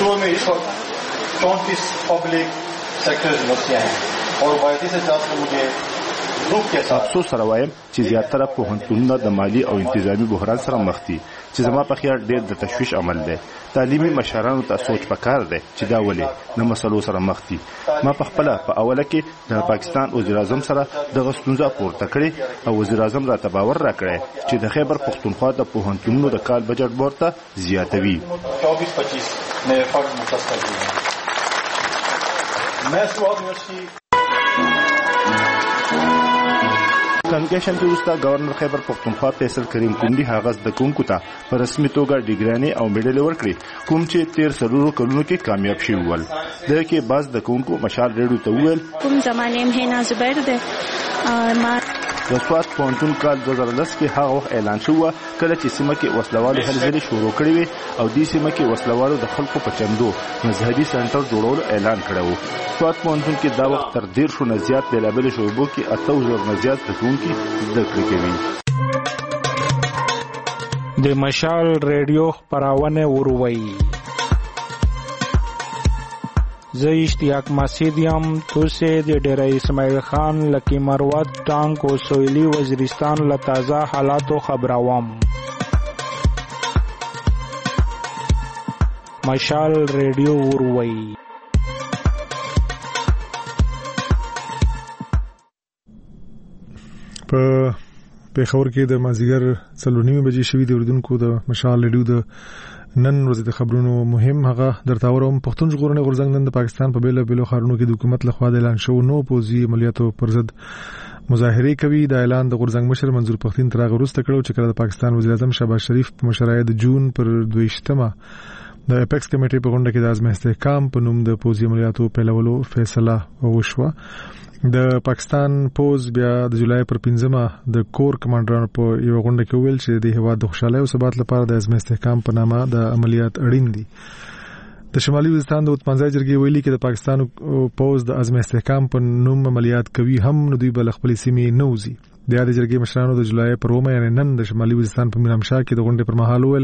चौंतीस public sector यूनिवर्सिटियां हैं और वायदी से साथ मुझे افسوس سره وایم چې زیاتره پوهنتونونه د مالی او انتظامی بحران سره مخ دي چې زما په خیال ډېر د تشویش عمل دی. تعلیمي مشرانو ته سوچ پکار دی چې دا ولې نه مسلو سره مخ دي. ما په خپل په اوله کې د پاکستان وزیر اعظم سره د غستونزه پورته کړې او وزیر اعظم را تباور را کړې چې د خیبر پختونخوا د پوهنتونونو د کال بجټ ورته زیاتوي. चौबीस पच्चीस नए फंड मुखस्त कर दिए. मैं Swat university کنوکیشن کې وروسته گورنر خیبر پختونخوا فیصل کریم کونډي هغه د کوونکو ته په رسمي توګه ډیګراني او میډل ورکړي کوم چې تیر سلورو کلونو کې کامیاب شوي ول. دغه کې بعض د کوونکو مشال ریډیو ته وویل کوم زمانه هم هینا زبیر ده ما د سواد پوهنتون کال دوه زره لس کې هغه وخت اعلان شو کله چې سیمه کې وسلوالو هلې ځلې شروع کړې وي او دې سیمه کې وسلوالو د خلکو په چندو مذهبي سنټر جوړولو اعلان کړی و. سواد پوهنتون کې دا وخت تر ډېر شو نه زیات بیلابلې شعبو کې اته زره نه زیات زده کوونکي زده کړې کوي. د مشال ریډیو خپرونه وروي. زه اشتیاق مسعود یم. توسه د ډیره اسماعیل خان لکی مروت ټانک او سویلی وزیرستان له تازه حالاتو خبروم. مشال ریډیو وروي. په پیښور کې د مازیګر څلور نیمه بجې شوې د اردوونکو د مشال ریډیو د نن ورځې د خبرونو مهم هغه درته اورم. پښتون ژغورنې غورځنګ نن د پاکستان په بیل بیلو ښارونو کې د حکومت لخوا د اعلان شوو نو پوځي عملیاتو پر ضد مظاهره کوي. د اعلان د غورځنګ مشر منظور پښتين تر هغه وروسته کړو چې کله د پاکستان وزیر اعظم شهباز شریف په مشرۍ د جون پر دویشتمه د اپیکس کمیټې په غونډه کې د اعظم استحکام په نوم د پوځي عملیاتو پیلولو فیصله وشوه. د پاکستان پوز بیا د جولای پر پنځمه د کور کمانډرانو په یو غونډه کې ویل چې د هیواد د خوشحالۍ او ثبات لپاره د اعظم استحکام په نامه د عملیات اړین دي. د شمالي وزیرستان د اوتمانځای جرګې ویلي کې د پاکستان پوز د اعظم استحکام په نوم عملیات کوي هم نو دوی بل خپل سیمې نوزي. د یاد جرګې مشرانو د جولای پر اومه یعنی نن د شمالي وزیرستان په میرامشاه کې د غونډې پر مهال ویل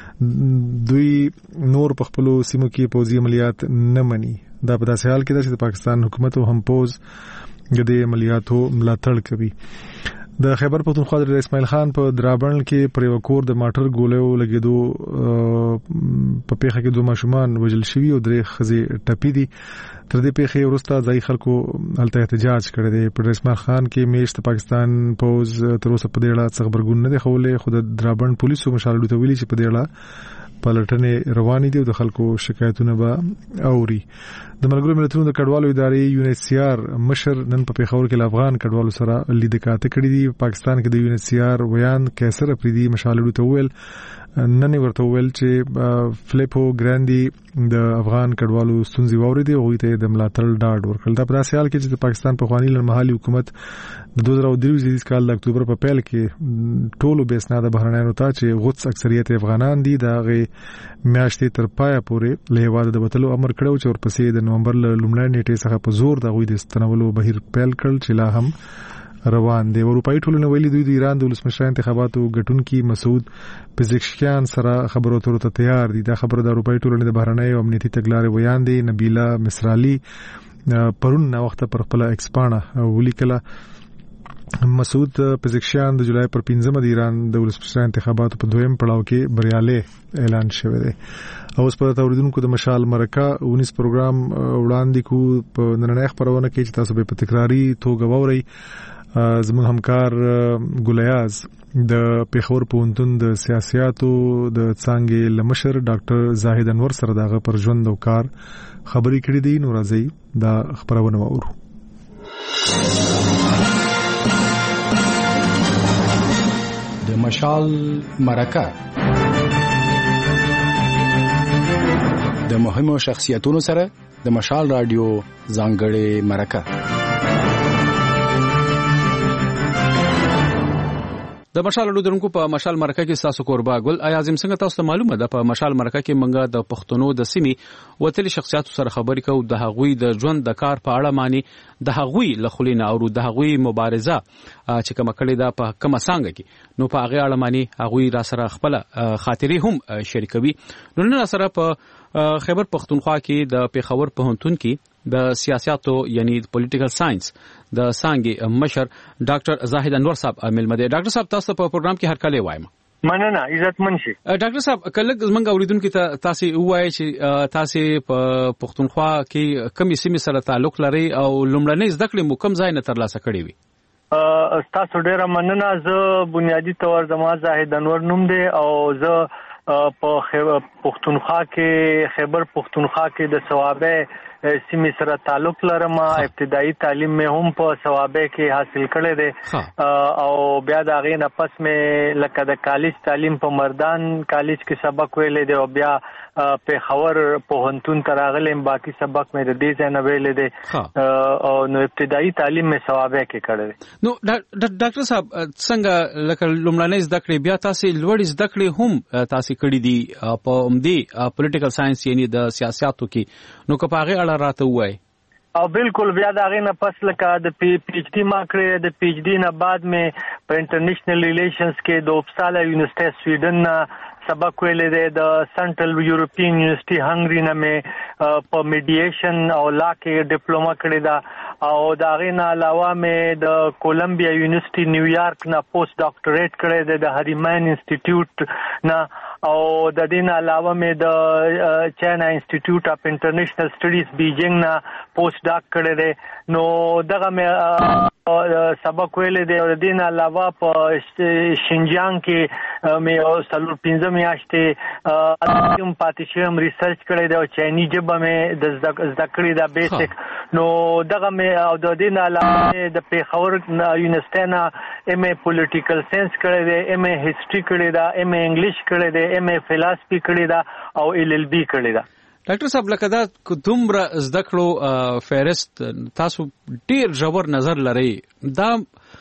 دوی نور په خپل سیمو کې پوځي عملیات نه مني. دا په داسې حال کې ده چې د پاکستان حکومت هم پوز د عملیاتو ملاتړ کوي. د خیبر پختونخوا د اسماعیل خان په درابڼ کې پر یو کور د ماټر ګولیو لګیدو په پیښه کې دوه ماشومان وژل شوي او درې ښځې ټپي دي. تر دې پیښې وروسته ځایي خلکو هلته احتجاج کړی دی. په اسماعیل خان کې میشت پاکستان پوز تر اوسه په دې اړه څه غبرګون نه دی ښوولی، خو د درابڼ پولیسو مشال ته ویلي چې په دې اړه پلټنې روانې دي او د خلکو شکایتونه به اوري. د ملګرو ملتونو د کډوالو ادارې یو ان ایچ سی آر مشر نن په پیښور کې افغان کډوالو سره لیدکاته کړې دي. پاکستان کې د یو ان ایچ سی آر ویان کیسر افریدي مشال ته ویل نن ورته ویل چې فلیپو ګراندي د افغان کډوالو ستونزې واورېدې او هغوی ته د ملاتړ ډاډ ورکړل. دا په داسې حال کې چې د پاکستان پخواني لړمحالي حکومت د دوه زره درې زیږدیز کال د اکتوبر په پیل کې ټولو بې اسناده بهرنیانو ته چې غوڅ اکثریت افغانان دي د هغې میاشتې تر پایه پورې له هېواده د وتلو امر کړی و چې ورپسې د نومبر له لومړۍ نیټې څخه په زور د هغوی د ستنولو بهیر پیل کړل چې لا هم روان دی. اروپایي ټولنې ویلي دوی د ایران د ولسمشر انتخاباتو ګټونکي مسعود پزشکیان سره خبرو اترو ته تیار دي. دا خبره د اروپایي ټولنې د بهرنۍ او امنیتي تګلارې ویان دی. نبیله مصرالی پرون نا وخت پر خپل ایکسپانه ولیکله مسعود پزشکیان د جولای پر پنځمه د ایران د ولسمشر انتخاباتو په دویم پړاو کې بریالي اعلان شوی دی. او اوس په توریدونکو د مشال مرکه اونیس پروګرام وړاندې کو په نننۍ خبرونه کې چې تاسو به په تکراری توګه وورئ. زموږ همکار ګولیاز د پیښور پوهنتون د سیاسياتو د څانګې لمشر ډاکټر زاهد انور سره دغه پر ژوند او کار خبرې کړې دي. نو راځي دا خبرونه وورو. د مشال مرکه د مهمو شخصیتونو سره د مشال رادیو ځانګړې مرکه. د مشال لودرونکو په مشال مرکه کې تاسو قربا ګل اعظم څنګه تاسو معلومه ده په مشال مرکه کې منګه د پښتنو د سیمې وتلي شخصیتو سره خبرې کوو د هغوی د ژوند د کار په اړه معنی د هغوی لخلینه او د هغوی مبارزه چې کوم کړي ده په کومه څنګه کې نو په هغه اړه معنی هغوی را سره خپل خاطرې هم شریکوي. نو نن سره په خیبر پختونخوا کې د پیښور پوهنتون کې د سیاستو یعنی پولیټیکل ساينس د څانګې مشر ډاکټر زاهد انور صاحب عامل مده. ډاکټر صاحب تاسو په پروګرام کې هر کله وایم. مننه عزت منشي. ډاکټر صاحب کله زمونږ اوریدونکو ته تاسو وایي چې تاسو په پختونخوا کې کومې سیمې سره تعلق لري او لومړنۍ زده کړې مو کوم ځای نه ترلاسه کړې وي؟ تاسو ډیره مننه. زه بنیادی تور زما زاهد انور نوم دی او زه په پختونخوا کې خیبر پختونخوا کې د ثوابه سیمې سره تعلق لرم. ابتدایي تعلیم مې هم په ثوابه کې حاصل کړی دی او بیا د هغې نه پس مې لکه د کالج تعلیم په مردان کالج کې سبق ویلی دی او بیا پیښور پوهنتون ته راغلم. باقي سبق مې د دې ځای نه ویلی دی او نو ابتدایي تعلیم مې ثوابه کې کړی دی. نو ډاکټر صاحب څنګه لکه لومړنۍ زده کړې بیا تاسو لوړې زده کړې هم تاسو کړې دي په عمدي پولیټیکل ساينس یعنی د سیاستو کې نو که په هغه اړه راته وایي؟ او بالکل بیا دا غینه پس لکه د پی ایچ ډی ما کړې د پی ایچ ډی نه بعد مې په انټرنیشنل ریلیشنز کې د اوپسالا یونیورسيټي سویډن نه سبق ویلې دی د سنټرل یورپین یونیورسيټي هنګری نه مې په میډییشن او لا کې ډیپلوما کړې ده او دا غینه علاوه مې د کولمبیا یونیورسيټي نیویارک نه پوسټ ډاکټریټ کړې ده د هریمن انسټیټیوټ نه او د دې علاوه مې د چاینا انسټیټیوټ اف انټرنیشنل سټډیز بیجینګ نه پوسټ ډاک کړی دی نو دغه مې سبق ویلې دی او د دې علاوه په شینجیانګ کې مې څلور پنځه میاشتې کوم پاتې شوم ریسرچ کړی دی او چایني ژبه مې د زده کړې ده بیسیک نو دغه مې او د دې علاوه د پیښور یونیورسيټي نه ایم ای پولیټیکل ساينس کړی دی ایم ای هیستوري کړی ده ایم ای انګلیش کړی دی ایم ای فلسفي کړی ده او ال ال بي کړی ده ډاکټر صاحب لکه دا دومره زده کړو فهرست تاسو ډیر ژور نظر لرئ دا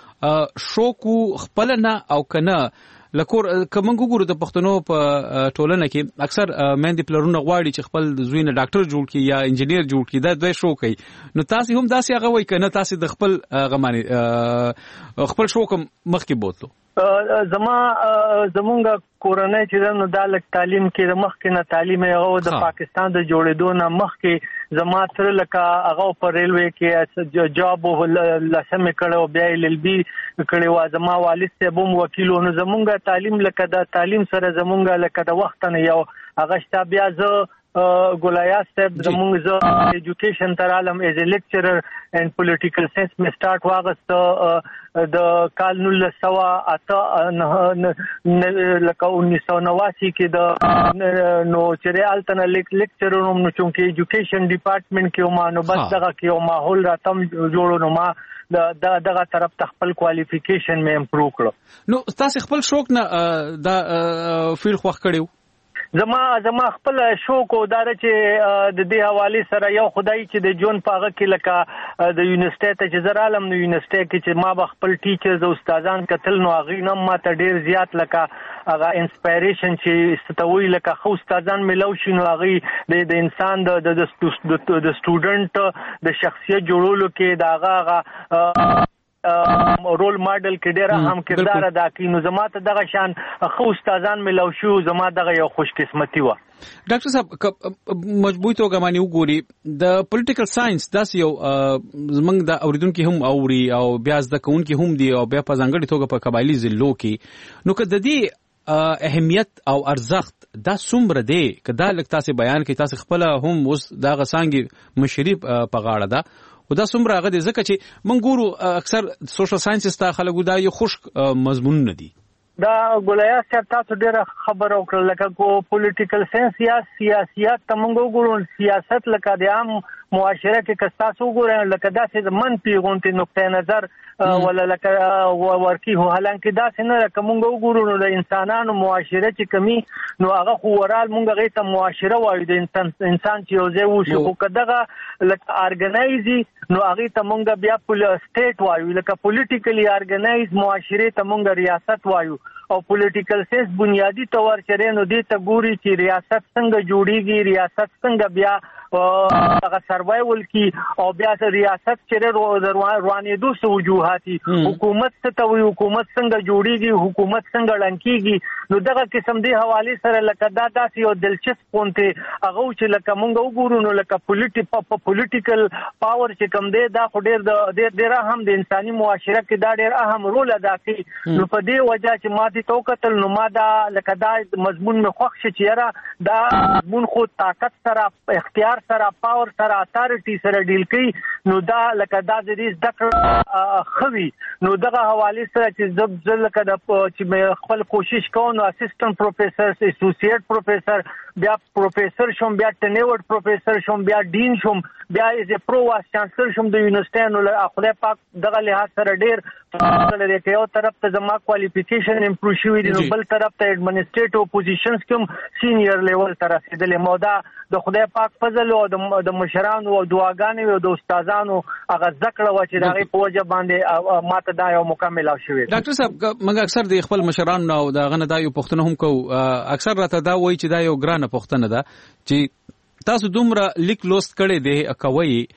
شوق خپل نه او کنه لکور کومنګ ګورو د پښتنو په ټولنه کې اکثر مېندې پلرونه غواړي چې خپل زوی نه ډاکټر جوړ کړي یا انجینیر جوړ کړي دا دوی شوق کوي نو تاسو هم داسې هغه وای کنه تاسو د خپل غماني خپل شوق مخ کې بوتلو زما زمونږ کورنۍ چې نو د تعلیم کې د مخ کې نه تعلیم هغه د پاکستان د جوړېدو نه مخ کې زما تر لکه هغه په ریلوي کې جاب لسمه کړو بیا ال ال بي کړو زما والد صاحب هم وکیلو نو زمونږ تعلیم لکه د تعلیم سره زمونږ لکه د وخت نه یو هغه شته بیا زه ګولایا صاحب زمونږ زه ایجوکیشن تر عالم ایز ا لیکچرر ان پولیټیکل ساينس می سٹارټ واغست د کال نولس سوه اته لکه اونیس سوه نواسی کې د نو چې التنه لیکچرر نو چونکه ایجوکیشن ډپارټمنټ کې ما نو بس دغه کې ماحول راتم جوړو نو ما د دغه طرف ته خپل کوالیفیکیشن مې امپروو کړو نو تاسو خپل شوق نه دا فیل خوښ کړیو زما زما خپل شوق او دار چې د دې حواله سره یو خدای چې د جون پاغه کې لکه د یونیورسيټي ته چې زرالم نو یونیورسيټي کې چې ما خپل ټیچرز او استادان کتل نو هغه نم ما ته ډیر زیات لکه هغه انسپایریشن چې ستوي لکه خو استادان ملو شنو هغه د انسان د د سټوډنټ د شخصیت جوړولو کې داغه رول ماډل کې ډېر اهم کردار ادا کوي نو زما ته دغه شان خو استادان ملو شو زما دغه یو خوش قسمتي و ډاکټر صاحب مضبوط وګمانی وګوري د پولیټیکل ساينس داس یو زمنګ د اوریدونکو هم اوري او بیا د کونکو هم دی او بیا په ځانګړي توګه په قبایلی ضلعو کې نو که د دې اهمیت او ارزښت دا څومره دی کدا لک تاسو بیان کې تاسو خپل هم اوس دا غسانګي مشرف په غاړه ده او دا څومره هغه دي ځکه چې مونږ ګورو اکثر سوشل ساينسز ته خلک دا یو خوش مضمون نه دي دا ګولیا صاحب تاسو ډیره خبر وکړه لکه کو پولیټیکل ساينس یا سیاست ته مونږ ګورو سیاست لکه د عام معاشره کې کستاسو ګورئ لکه داسې منفي غونټي نقطه نظر ولا لکه ورکی هو حالانکه داسې نه لکه مونږ وګورو نو د انسانانو معاشره چې کمی نو هغه خو ورال مونږ غي ته معاشره وایو د انسان انسان چې یو ځای وشو خو کداغه لکه ارګنایزي نو هغه ته مونږ بیا پول سټیټ وایو لکه پولیټیکلی ارګنایز معاشره ته مونږ ریاست وایو او پولیټیکل ساينس بنیادی تور چره نو دې ته ګوري چې ریاست څنګه جوړیږي ریاست څنګه بیا هغه سروایول کی او بیا ریاست چره روانې دوه سو وجوهاتي حکومت ته وی حکومت څنګه جوړیږي حکومت څنګه لنکیږي نو دغه قسم دی حواله سره لکه دا داسې یو دلچسپ پونته هغه چې لکه مونږ وګورو نو لکه پولیټیکل پولیټیکل پاور چې کم دی دا خو ډیر د ډیر اهم د انساني معاشره کې دا ډیر اهم رول ادا کوي نو په دې وجه چې ما دې تو قتل نو ما دا لکه دا مضمون مې خوښ شي چې را دا مضمون خو طاقت سره اختیار سره پاور سره اتارټي سره ډیل کوي نو دا لکه دا د دې ذکر خوي نو دغه حواله سره چې زب لکه د چې خپل کوشش کوم نو اسسټنټ پروفیسور اسوسییټ پروفیسور بیا پروفیسور شوم بیا ټنیورډ پروفیسور شوم بیا ډین شوم بیا از ا پرو واس چانسلر شوم د یونیورسيټي نو خدای پاک دغه لحاظ سره ډیر لري چې یو طرف ته زما کوالیفیکیشن امپروو شوی دی نو بل طرف ته ایڈمنسټریټیو پوزیشنز کوم سینیئر لیول تر رسیدلې مودا د خدای پاک فضل او د مشرانو او دعاګانې او د استادانو هغه ذکر و چې دغه په وجه باندې ماته دا یو مکمل او شوی ډاکټر صاحب موږ اکثر د خپل مشرانو او دا غنه دا یو پښتنه هم کو اکثر راته دا وایي چې دا یو ګرانه پښتنه ده چې تاسو دومره لیک لوست کړي دی کوي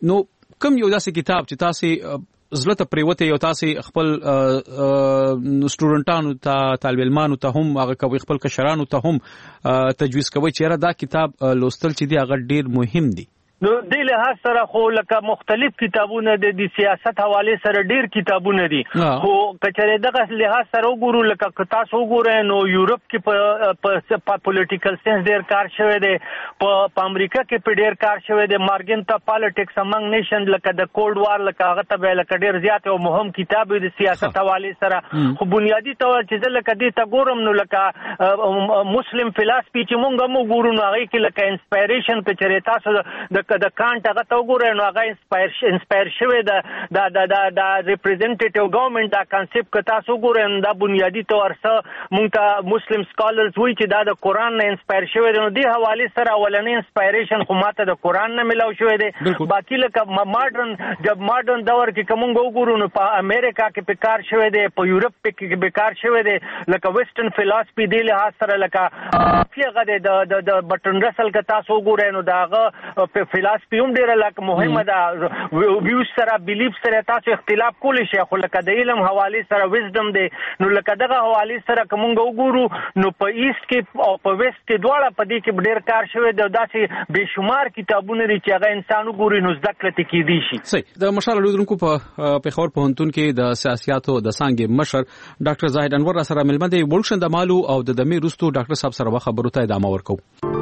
نو کوم یو داسې کتاب چې تاسو زلته پریوته یو تاسو خپل سټوډنټانو ته طالب علمانو ته هم هغه کوي خپل کشرانو ته هم تجویز کوي چې را دا کتاب لوستل چې دی هغه ډیر مهم دی؟ نو د له سره خو لکه مختلف کتابونه د سیاست حواله سره ډیر کتابونه دي خو کچره دغه له سره وګورو لکه تاسو وګورئ نو یورپ کې په پولیټیکل ساينس ډیر کار شوی دی په امریکا کې په ډیر کار شوی دی مارګن ته پالیټکس امنګ نیشن لکه د کولډ وار لکه هغه ته لکه ډیر زیات او مهم کتاب دی سیاست حواله سره خو بنیادی تور چې لکه دې تا ګورم نو لکه مسلم فلسفي چې مونږ مو ګورو نو هغه کې لکه انسپایریشن کچره تاسو د د کانټ هغه ته وګورئ نو هغه انسپایر انسپایر شوی د د د د ریپرزنټیټیو ګورنمنت دا کانسپټ که تاسو وګورئ دا بنیادی تور سره مونږ ته مسلم سکالرز وایي چې دا د قرآن نه انسپایر شوی دی نو دې حواله سره اولنې انسپایریشن خو ماته د قرآن نه ملاو شوی دی باقي لکه ماډرن جب ماډرن دور کې کوم وګورو نو په امریکا کې په کار شوی دی په یورپ کې په کار شوی دی لکه ویسټرن فلسفي دی له سره لکه هغه د د بټن رسل که تاسو وګورئ نو داغه په فلسفي هم ډیره لکه مهمه ده ویو سره بیلیف سره تاسو اختلاف کولی شئ خو لکه د علم حواله سره وزډم دی نو لکه دغه حواله سره کومه وګورو نو په ایست کې او په ویست کې دواړه په دې کې ډیر کار شوی دی داسې بشمار کتابونه لري چې هغه انسان وګوري نو زده کړه کېدی شي. صحیح. د مشال لیدونکو په پیښور پوهنتون کې د سیاسياتو د څانګې مشر ډاکټر زاهد انور سره ملمنه دی ولشن د مالو او د دمي رستو ډاکټر صاحب سره خبرو ته ادامه ورکو.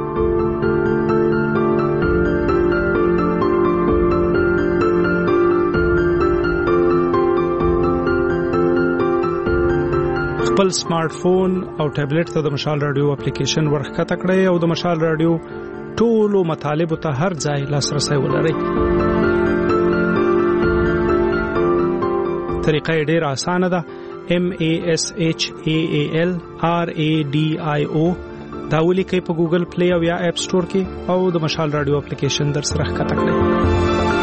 خپل سمارټ فون او ټابلیټ ته د مشال رادیو اپلیکیشن ورخکته کړئ او د مشال رادیو ټولو مطالب ته هر ځای لاسرسي ولرئ. طریقه ډیره اسانه ده. M A S H A A L R A D I O دا ولیکئ په ګوګل پلی او یا اپ سٹور کې او د مشال رادیو اپلیکیشن در سره ښکته کړئ.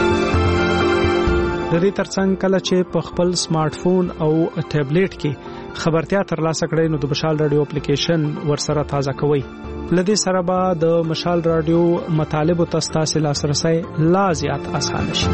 د دې ترڅنګ کله چې په خپل سمارټ فون او ټابلیټ کې خبرتیا ترلاسه کړئ نو د مشال رادیو اپلیکیشن ورسره تازه کوئ. لدې سره به د مشال رادیو مطالب او تاسو لاسرسي لا زیات اسانه شي.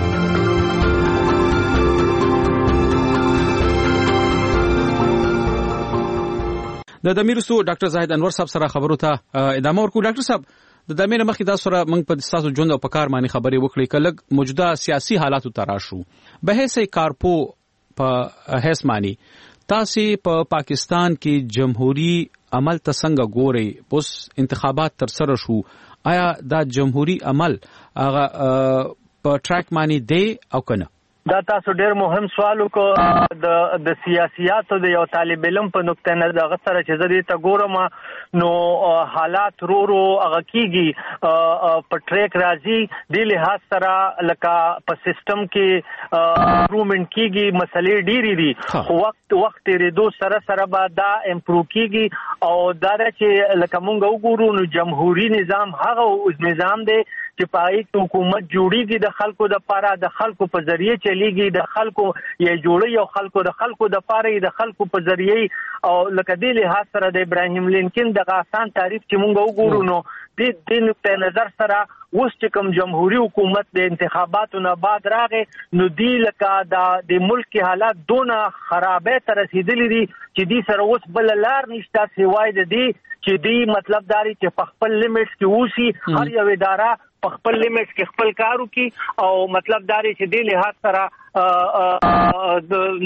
د دمیرستو ډاکټر زاهد انور صاحب سره خبرو ته ادامه ورکو. ډاکټر صاحب د دمیر مخکې دا سره موږ په تاسو ژوند او په کار باندې خبرې وکړې کله موجوده سیاسي حالاتو تراشو به هڅه کارپو په هیڅ معنی تاسو په پا پاکستان کې جمهوریت عمل ته څنګه ګوري اوس انتخابات تر سره شو آیا دا جمهوریت عمل هغه په ټریک معنی دی او کنه؟ دا تاسو ډیر مهم سوال وکړو د د سیاسياتو د یو طالب علم په نقطه نظر هغه سره چې زه دې ته ګورم نو حالات رو رو هغه کیږي په ټریک راځي د لحاظ سره لکه په سیستم کې امپروومنت کیږي مسلې ډېری دي خو وخت وخت ریدو سره سره به دا امپروو کیږي او دا چې لکه مونږ وګورو نو جمهوریت نظام هغه نظام دی چې پای کې حکومت جوړیږي د خلکو د پاره د خلکو په ذریعه چلیږي د خلکو یې جوړي او خلکو د خلکو د پاره د خلکو په ذریعه او لکه د لحاظ سره د ابراهیم لینکن د آسان تعریف چې مونږ وګورو نو د دې نقطه نظر سره اوس چې کوم جمهوریت حکومت د انتخاباتو نه بعد راغې نو دی لکه د ملک حالات دونه خرابې ته رسیدلې دي چې دی سره اوس بل لار نشته سوای د دې چې دی مطلب داري چې په خپل لیمټس کې اوسي هر یو اداره په خپل لیمټس کې خپل کار وکړي او مطلب داري چې دی لحاظ سره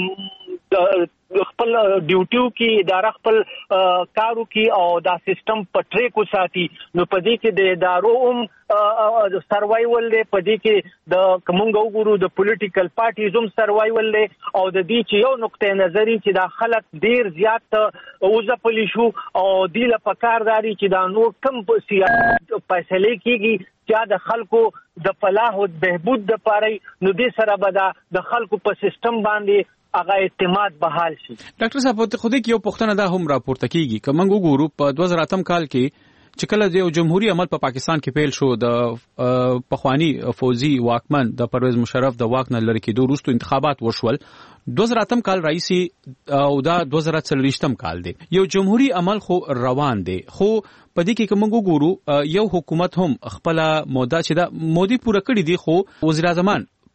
د خپل ډیوټیو کې اداره خپل کارو کې او دا سیستم په ټریک وساتي نو په دې کې د ادارو هم سروایول دی په دې کې د کومنګ وګورو د پولیټیکل پارټیز هم سروایول دی او د دې چې یو نقطه نظری چې دا خلک ډیر زیات اوځپلی شو او د لپاره چې دا نور کم سیاسي فیصله کیږي چې د خلکو د فلاح او بهبود لپاره نو دې سره به د خلکو په سیستم باندې هغه اعتماد بحال شي. ډاکټر صاحب ته خو دې یو پوښتنه دا هم راپورته کیږي کومنګ وګورو په دوه هزار اتم کال کې چې کله د جمهوریت عمل په پاکستان کې پیل شو د پخوانی فوزي واکمن د پرویز مشرف د واک نه لری کېدو وروسته انتخابات وشول دوه زره اتم کال رئیسي او دا دوه زره څلوېښتم کال دی یو جمهوریت عمل خو روان دی خو په دې کې کوم ګورو یو حکومت هم خپل موده چې دا مودي پوره کړی دی خو وزیر اعظم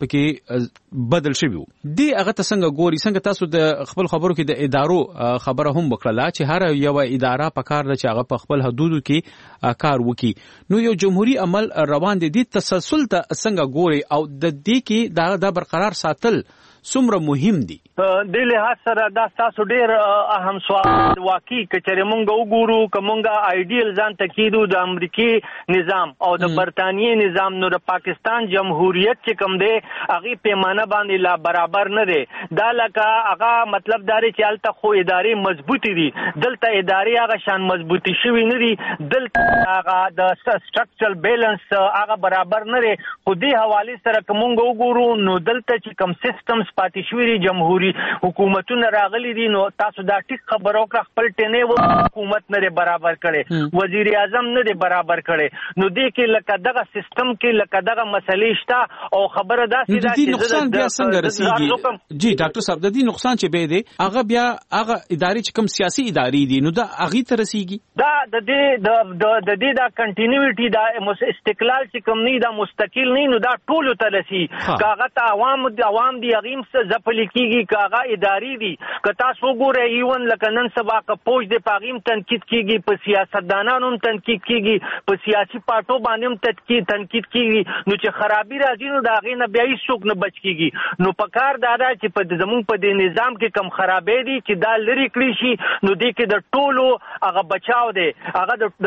پکې بدل شوی دی هغه څنګه ګوري څنګه تاسو د خپل خبرو کې د ادارو خبره هم وکړه چې هر یو اداره په کار د چې هغه په خپل حدودو کې کار وکړي نو یو جمهوریت عمل روان دی د تسلسل ته څنګه ګوري او د دې کې دا د برقرار ساتل څومره مهم دي د لحاظ سره دا تاسو ډیر اهم سوال واقعي کچره مونږ وګورو کومه ایډیل ځان تکیدو د امریکای نظام او د برتانیې نظام نو د پاکستان جمهوریت چې کوم دی هغه پیمانه باندې لا برابر نه دی دا لکه هغه مطلب داري چې الته خو ادارې مضبوطی دي دلته ادارې هغه شان مضبوطی شوی نه دي دلته هغه د سټرکچرل بیلانس هغه برابر نه لري خو دې حواله سره کومه وګورو نو دلته چې کوم سیستم پاتې شوی جمهوریت حکومتونه راغلي دي نو تاسو دا ټیک خبرو کړ خپل ټنه و حکومت نه برابر کړي وزیر اعظم نه برابر کړي نو دې کې لکه دغه سیستم کې لکه دغه مسلې شته او خبره دا چې د نقصان بیا څنګه رسیږي جی ډاکټر صاحب د دې نقصان چې به دی هغه بیا هغه ادارې چې کوم سیاسي ادارې دي نو دا هغه ته رسیږي دا د دې د د دې دا کنټینیوټي دا استقلال چې کوم نه دا مستقل نه نو دا ټول ته رسي کاغه ته عوام د عوام دی غیم زپل کیږي کاغه اداري دي که تاسو ګورئ ایون لکه نن سبا که پوج د پاغیم تنقید کیږي په سیاستدانانو تنقید کیږي په سیاسي پارټو باندې هم تنقید کیږي نو چې خرابي راځي نو دا غي نه بیا هیڅ څوک نه بچ کیږي نو په کار دا ده چې په زمون په دې نظام کې کم خرابې دي چې دا لری کړی شي نو دې کې د ټولو هغه بچاو دی هغه د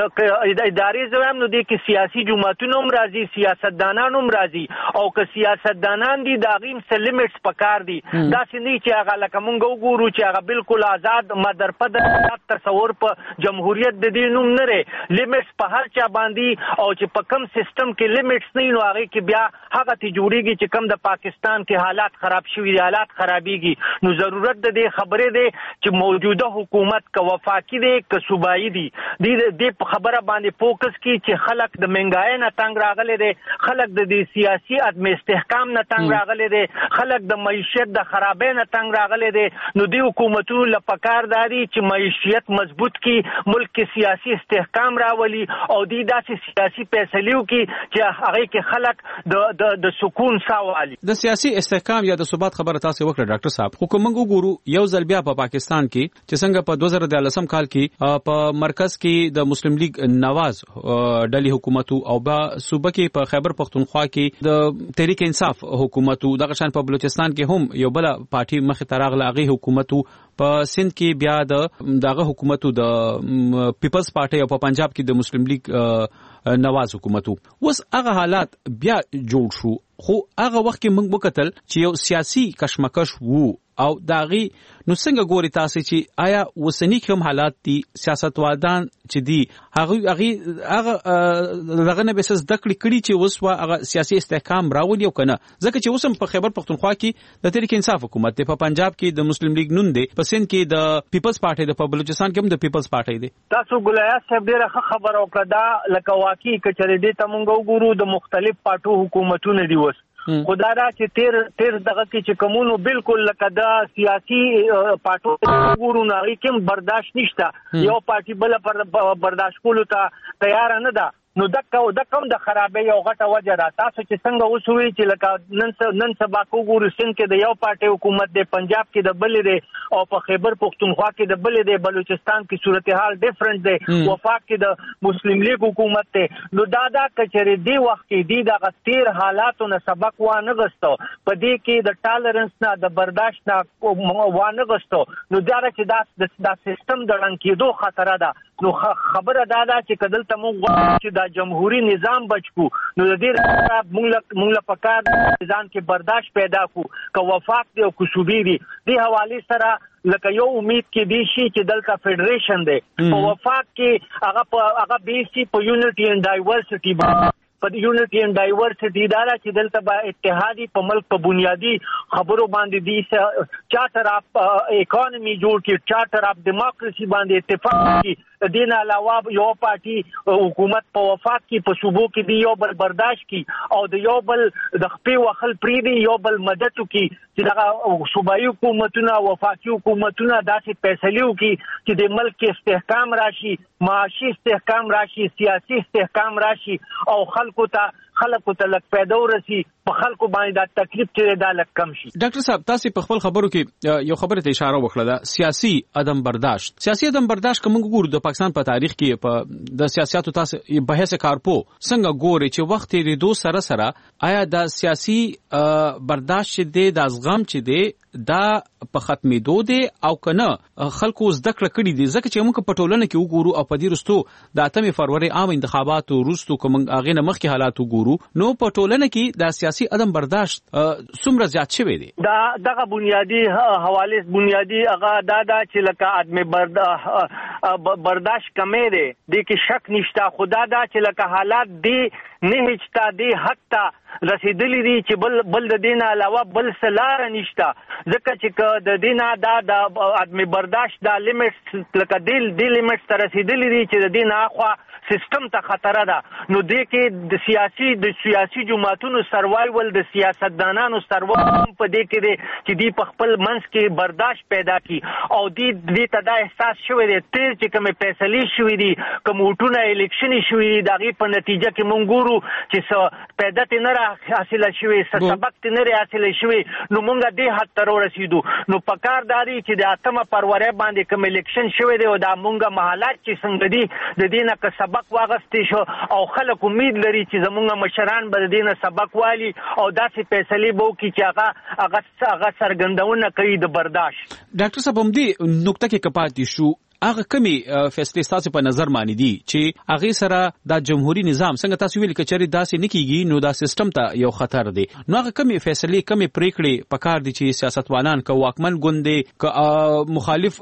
ادارې زویم نو دې کې سیاسي جماعتونو هم راځي سیاستدانانو هم راځي او که سیاستدانان دي دا غیم سلیمټس پکار دي دا سني چې هغه لکه مونږ وګورو چې هغه بالکل آزاد مدر پد تصور په جمهوریت د دې نوم نه لري لیمټس په هر چا باندې او چې په کم سیستم کې لیمټس نه نو هغه کې بیا هغه ته جوړیږي چې کم د پاکستان کې حالات خراب شوي دي حالات خرابيږي نو ضرورت د دې خبرې دی چې موجوده حکومت کا وفاقي دی که صوبایي دی د دې خبره باندې فوکس کی چې خلک د منګای نه تنگ راغلي دي خلک د دې سیاسي عدم استحکام نه تنگ راغلي دي خلک د معیشت د خرابې نه تنگ راغلي دي نو دی حکومتونو لپاره داري چې معیشت مضبوط کی ملک کې سیاسي استحکام راولي او دی داسې سیاسي فیصلو کې چې هغه کې خلک د د د سکون ساوالي د سیاسي استحکام یا د ثبات خبره تاسو وکړه ډاکټر صاحب حکومت وګورو یو ځل بیا په پاکستان کې چې څنګه په دوه زره دولسم کال کې په مرکز کې د مسلم لیگ نواز ډلې حکومت او با صوبه کې په خیبر پختونخوا کې د تحریک انصاف حکومت دغه شان په بلوچستان کې هم یو بل پارټي مخ ته راغله هغه حکومت په سند کې بیا د دغه حکومت د پیپلز پارټي او په پنجاب کې د مسلم لیگ نواز حکومت اوس هغه حالات بیا جوړ شو خو هغه وخت کې موږ وکتل چې یو سیاسي کشمکش وو او داغي نو څنګه ګوري تاسو چې آیا وسنی کوم حالات دي سیاستوالدان چې دي هغه هغه هغه دغه نه بسز د کړي کړي چې وسوه هغه سیاسي استحکام راولي او کنه ځکه چې وسم په خیبر پختونخوا کې د تحریک انصاف حکومت دی په پنجاب کې د مسلم لیگ نون دی په سند کې د پیپلز پارټي د په بلوچستان کې هم د پیپلز پارټي دی تاسو ګلیا صاحب ډیره خبر او کړه لکه واقعي کچره دي تمونګ وګورو د مختلف پارټو حکومتونه دی وس خدا را چې تیر تیر دغه کې چې کومونو بالکل لکه دا سیاسي پارټو وګورو نه کوم برداشت نشته یو پارټي بل پر برداشت کولو ته تیار نه ده نو دغه د کوم د خرابې یو غټه وجه را تاسو چې څنګه وسوي چې لکه نن نن سبا کوګور سند کې د یو پارټي حکومت د پنجاب کې د بل دی او په خیبر پختونخوا کې د بل دی بلوچستان کې صورتحال ډیفرنٹ دی وفاق کې د مسلم لیگ حکومت ته نو دا دا کچري دی وخت کې دی د غستیر حالاتو نه سبق وانه غستو په دې کې د ټالرنس نه د برداشت نه وانه غستو نو دا چې دا د سیستم د رنګ کېدو خطر ده نو خبره دا ده چې کدل ته موږ چې دا جمهوریت نظام بچو نو د دې موږ موږ په کار ځان کې برداشت پیدا کو که وفاق دی او کو صوبې دی د حواله سره لکه یو امید کې دی شي چې دلته فدریشن دی په وفاق کې هغه هغه بیسي په یونټي اند ډایورسټي باندې په یونټي اند ډایورسټي دا چې دلته به اتحادي په ملک په بنیادی خبرو باندې دي چارټر اف اکانومي جوړ کی چارټر اف ډیموکراسي باندې اتفاق کی دین علاوه یو پارټي حکومت په وفات کې په صوبو کې دی یو بل برداشت کی او د یو بل د خپل وخل پری دی یو بل مدد کی چې دا صوبایي حکومتونه وفاقي حکومتونه داسې فیصلو کی چې د ملک کې استحکام راشي معاشي استحکام راشي سیاسي استحکام راشي او خلکو ته خلکو ته لک پیدا ورسي په خلکو باندې دا تکلیف چې دا لک کم شي. ډاکټر صاحب تاسو په خپل خبرو کې یو خبره ته اشاره وکړه دا سیاسي عدم برداشت سیاسي عدم برداشت کوم ګورو د پاکستان په تاریخ کې په د سیاستو تاسو بحث کارپو څنګه ګوري چې وخت یې دو سره سره آیا د سیاسي برداشت چې دی د ازغم چې دی دا په ختمېدو دی او کنه خلکو زده کړه کړي دي ځکه چې موږ په ټولنه کې وګورو او په دې رستو د اتمې فروری عام انتخاباتو وروسته کوم هغه نه مخکې حالات وګورو نو په ټولنه کې د سیاسي عدم برداشت څومره زیات شوی دی. دا دغه بنیادی حواله بنیادی هغه دا دا چې لکه عدم برداشت کمې دی د کې شک نشته خدا دا چې لکه حالات دی نه هچتا دی حتی رسیدلی دي چې بل بل د دینه علاوه بل سلار نشته ځکه چې د دینه دا د عدم برداشت د لیمټس لکه دل د لیمټس تر رسیدلی دي چې د دینه اخوا سیستم ته خطر ده نو دې کې د سیاسي د سیاسي جماعتونو سروایول د سیاستدانانو سروایول په دې کې دي چې دی په خپل منځ کې برداشت پیدا کی او دې دې ته دا احساس شوی دی تیر چې کوم فیصله شوی دي کوم وټونه الیکشن شوی دی دغه په نتیجه کې مونږ ګورو چې څه پیدا ته نه حاصله شوی څه سبق ته نه حاصله شوی نو مونږ دې حد تر ورسېدو نو پکار داري چې د اتمه فروری باندې کوم الیکشن شوی دی او دا مونږه محلات چې څنګه دي د دینه که سبق واغستې شو او خلک امید لري چې زمونږ مشران به د دینه سبق والی او داسې فیصلې به وکړي چې هغه هغه هغه څرګندونه کوي د برداشت. ډاکټر صاحب هم دې نقطه کې کپاتې شو هغه کمی فیصلې تاسو په نظر مانی دي چې هغه سره د جمهوریت نظام څنګه تاسو ویل کچري داسې نکېږي نو دا سیستم ته یو خطر دی نو هغه کمی فیصلې کمی پریکړې پکار دي چې سیاستوالان کو واکمن ګوندې ک مخالف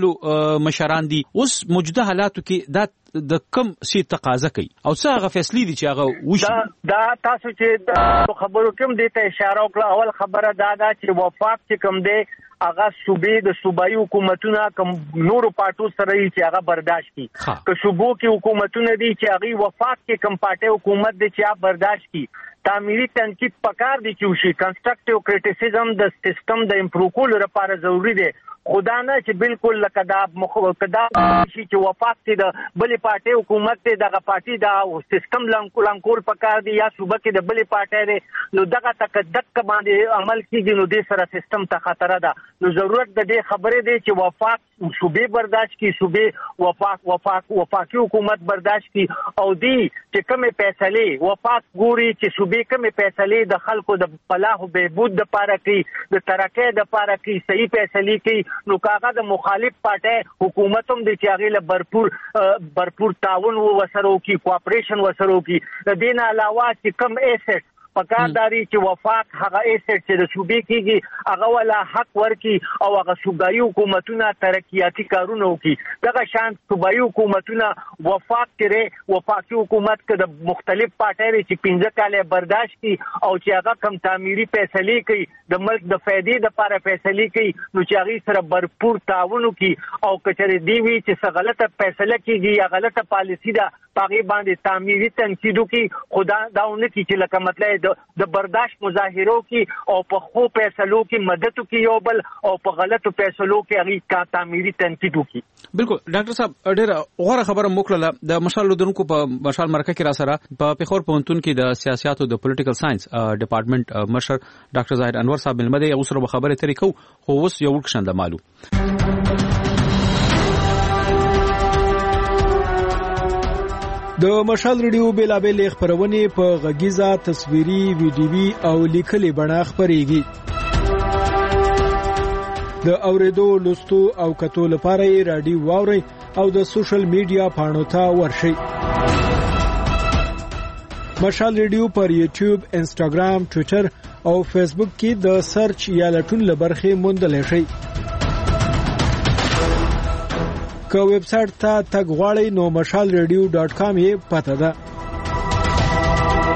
ډلو مشران دي اوس موجوده حالاتو کې دا د کم شي تقاضا کوي او څه هغه فیصلې دي چې هغه وشي دا تاسو چې د خبرو کوم دي ته اشاره وکړه اول خبره دا ده چې وفاق چې کوم دی هغه صوبې د صوبایي حکومتونو کوم نورو پارټو سره چې هغه برداشت کی که صوبو کې حکومتونه دي چې هغه وفاق کې کوم پارټي حکومت دي چې هغه برداشت کی تعمیری تنقید پکار دي چې وشي کنسټرکټیو کریټیسیزم د سیستم د امپروو کولو لپاره ضروری دی خدا نه چې بالکل لکه دا مخکدا شي چې وفاق کې د بلې پارټي حکومت ته دغه پارټي دا سیستم لانکول پکار دی یا صوبه کې د بلې پارټي دی نو دغه تکدک باندې عمل کیږي نو د سره سیستم ته خطر ده نو ضرورت د دې خبرې دی چې وفاق صوبې برداشت کی صوبې وفاق وفاق وفاقي حکومت برداشت کی او دی چې کومه فیصله وفاق ګوري چې صوبې کومه فیصله د خلکو د فلاح او بهبود لپاره کوي د ترقۍ لپاره کوي صحیح فیصله کوي نو کاغه د مخالف پارټي حکومت هم د چاغې له برپور برپور تعاون وسرو کی کوآپریشن وسرو کی د دین علاوه چې کم ایسټ پکارداري چې وفاق هغه ایسټ چې د صوبې کېږي هغه ولا حق ورکي او هغه صوبایي حکومتونه ترقیاتي کارونه وکړي دغه شان صوبایي حکومتونه وفاق کړي وفاقي حکومت کې د مختلف پارټي چې پنځه کاله برداشت کی او چې هغه کم تعمیري فیصله کوي د ملک د فائدې لپاره فیصله کوي نو چې هغه سره برپور تعاون وکړي او کچري دی وی چې څه غلطه فیصله کیږي یا غلطه پالیسی ده پاغي باندې تعمیري تنقید وکړي خدا داونه کی چې لکه مطلب د برداشت مظاهرو کې او په خو فیصلو کې مدد کوي یو بل او په غلطو فیصلو کې هغه کا تعمیري تنقید کوي. بالکل ډاکټر صاحب ډېر غوړه خبره موکړه د مشال لودونکو په مشال مرکه کې را سره په پیښور پونتون کې د سیاست او د پولیټیکل ساينس ډپارټمنټ مشر ډاکټر ظاهر انور صاحب ملمده یو سره خبره ترې کو خو اوس یو ورکشند مالو د مشال ریډیو بیلابل خبرونه په غږیزه تصویري ویډیوي او لیکلي بڼه خبريږي د اوریدو لوستو او کتو لپاره رادیو واوري او د سوشل میډیا پاڼو ته ورشي مشال ریډیو پر یوټیوب انسټاګرام ټوئیټر او فیسبوک کې د سرچ یا لټون لبرخه موندل شي که ویب سټ ته تګ غواړئ نو مشال ریډیو ډاټ کام یې پته ده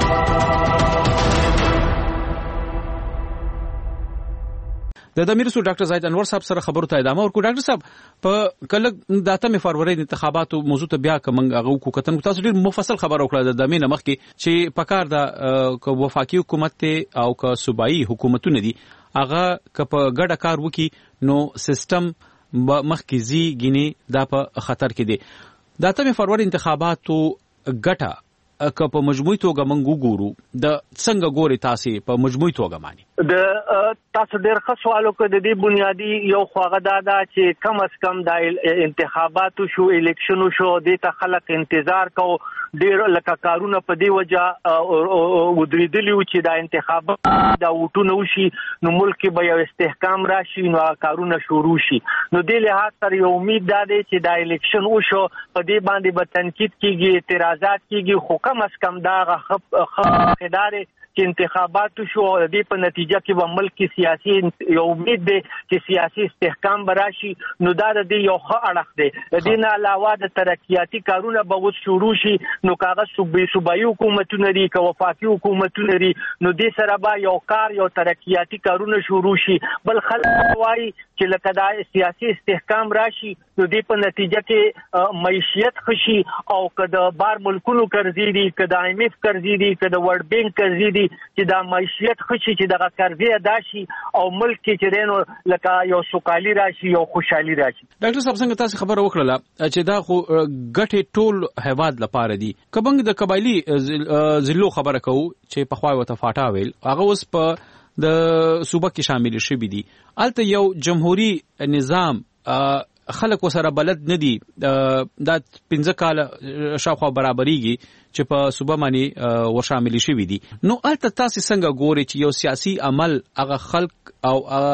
د امیر رسول ډاکټر زاهد انور صاحب سره خبرو ته ادامه ورکړو. ډاکټر صاحب په کله د اتمې فروری د انتخاباتو موضوع ته بیا کوم هغه کو کتن تاسو ډیر مفصل خبر وکړه د دمه نمخ کې چې پکار د وفاقي حکومت ته او که صوبایي حکومتونه دي هغه که په ګډه کار وکي نو سیستم مخکې زی غینی دا په خطر کې دي. د اتمې فروری انتخاباتو ګټه که په مجموعي توګه موږ وګورو د څنګه ګوري تاسو په مجموعي توګه مانی د تاسو ډېر ښه سوال وکړ. د دې بنیادی یو خواغه دا ده چې کم از کم د انتخاباتو شو الیکشنو شو د ته خلک انتظار کو ډېر لکه کارونه په دی وجه ودریدلی و چې د انتخابات د وټونو شي نو ملک به یو استحکام راشي نو کارونه شروع شي. نو د لحاظ سره یو امید ده چې د الیکشن او شو په دې باندې به تنقید کیږي اعتراضات کیږي خو کم از کم دا غ خداري چې انتخابات شو د دې په نتیجه کې به ملک سیاسي یو امید دی چې سیاسي استحکام براشي نو دا د یو ښه اړخ دی. د دې نه علاوه د ترقیاتي کارونه به وڅ شروع شي نو کاغذ صوبې صوبایي حکومتونه لري که وفاقي حکومتونه لري نو دې سره به یو کار یو ترقیاتي کارونه شروع شي. بل خلک وایي چې لکه دا سیاسي استحکام راشي نو دې په نتیجه کې معیشت خشي او که د بار ملکونو قرضې دي که د آی ایم ایف قرضې دي که د ورلد بانک قرضې دي چې دا معیشت خشي چې دغه قرضې ادا شي او ملک کې چې رینو لکه یو سوکالي راشي یو خوشحالي راشي. ډاکټر صاحب څنګه تاسو خبره وکړه چې دا خو ګټه ټول هواد لپاره دي. کبنګ د قبایلی ضلعو خبره کوو چې په خوای وته فاټا ویل هغه اوس په د صوبه کې شامل شوی دي. الته یو جمهوریت نظام خلک وسره بلد ندي دا پنځه کال شاوخوا برابرېږي چې په صوبه باندې ور شامل شوی دي. نو الته تاسو څنګه ګوري چې یو سیاسي عمل هغه خلک او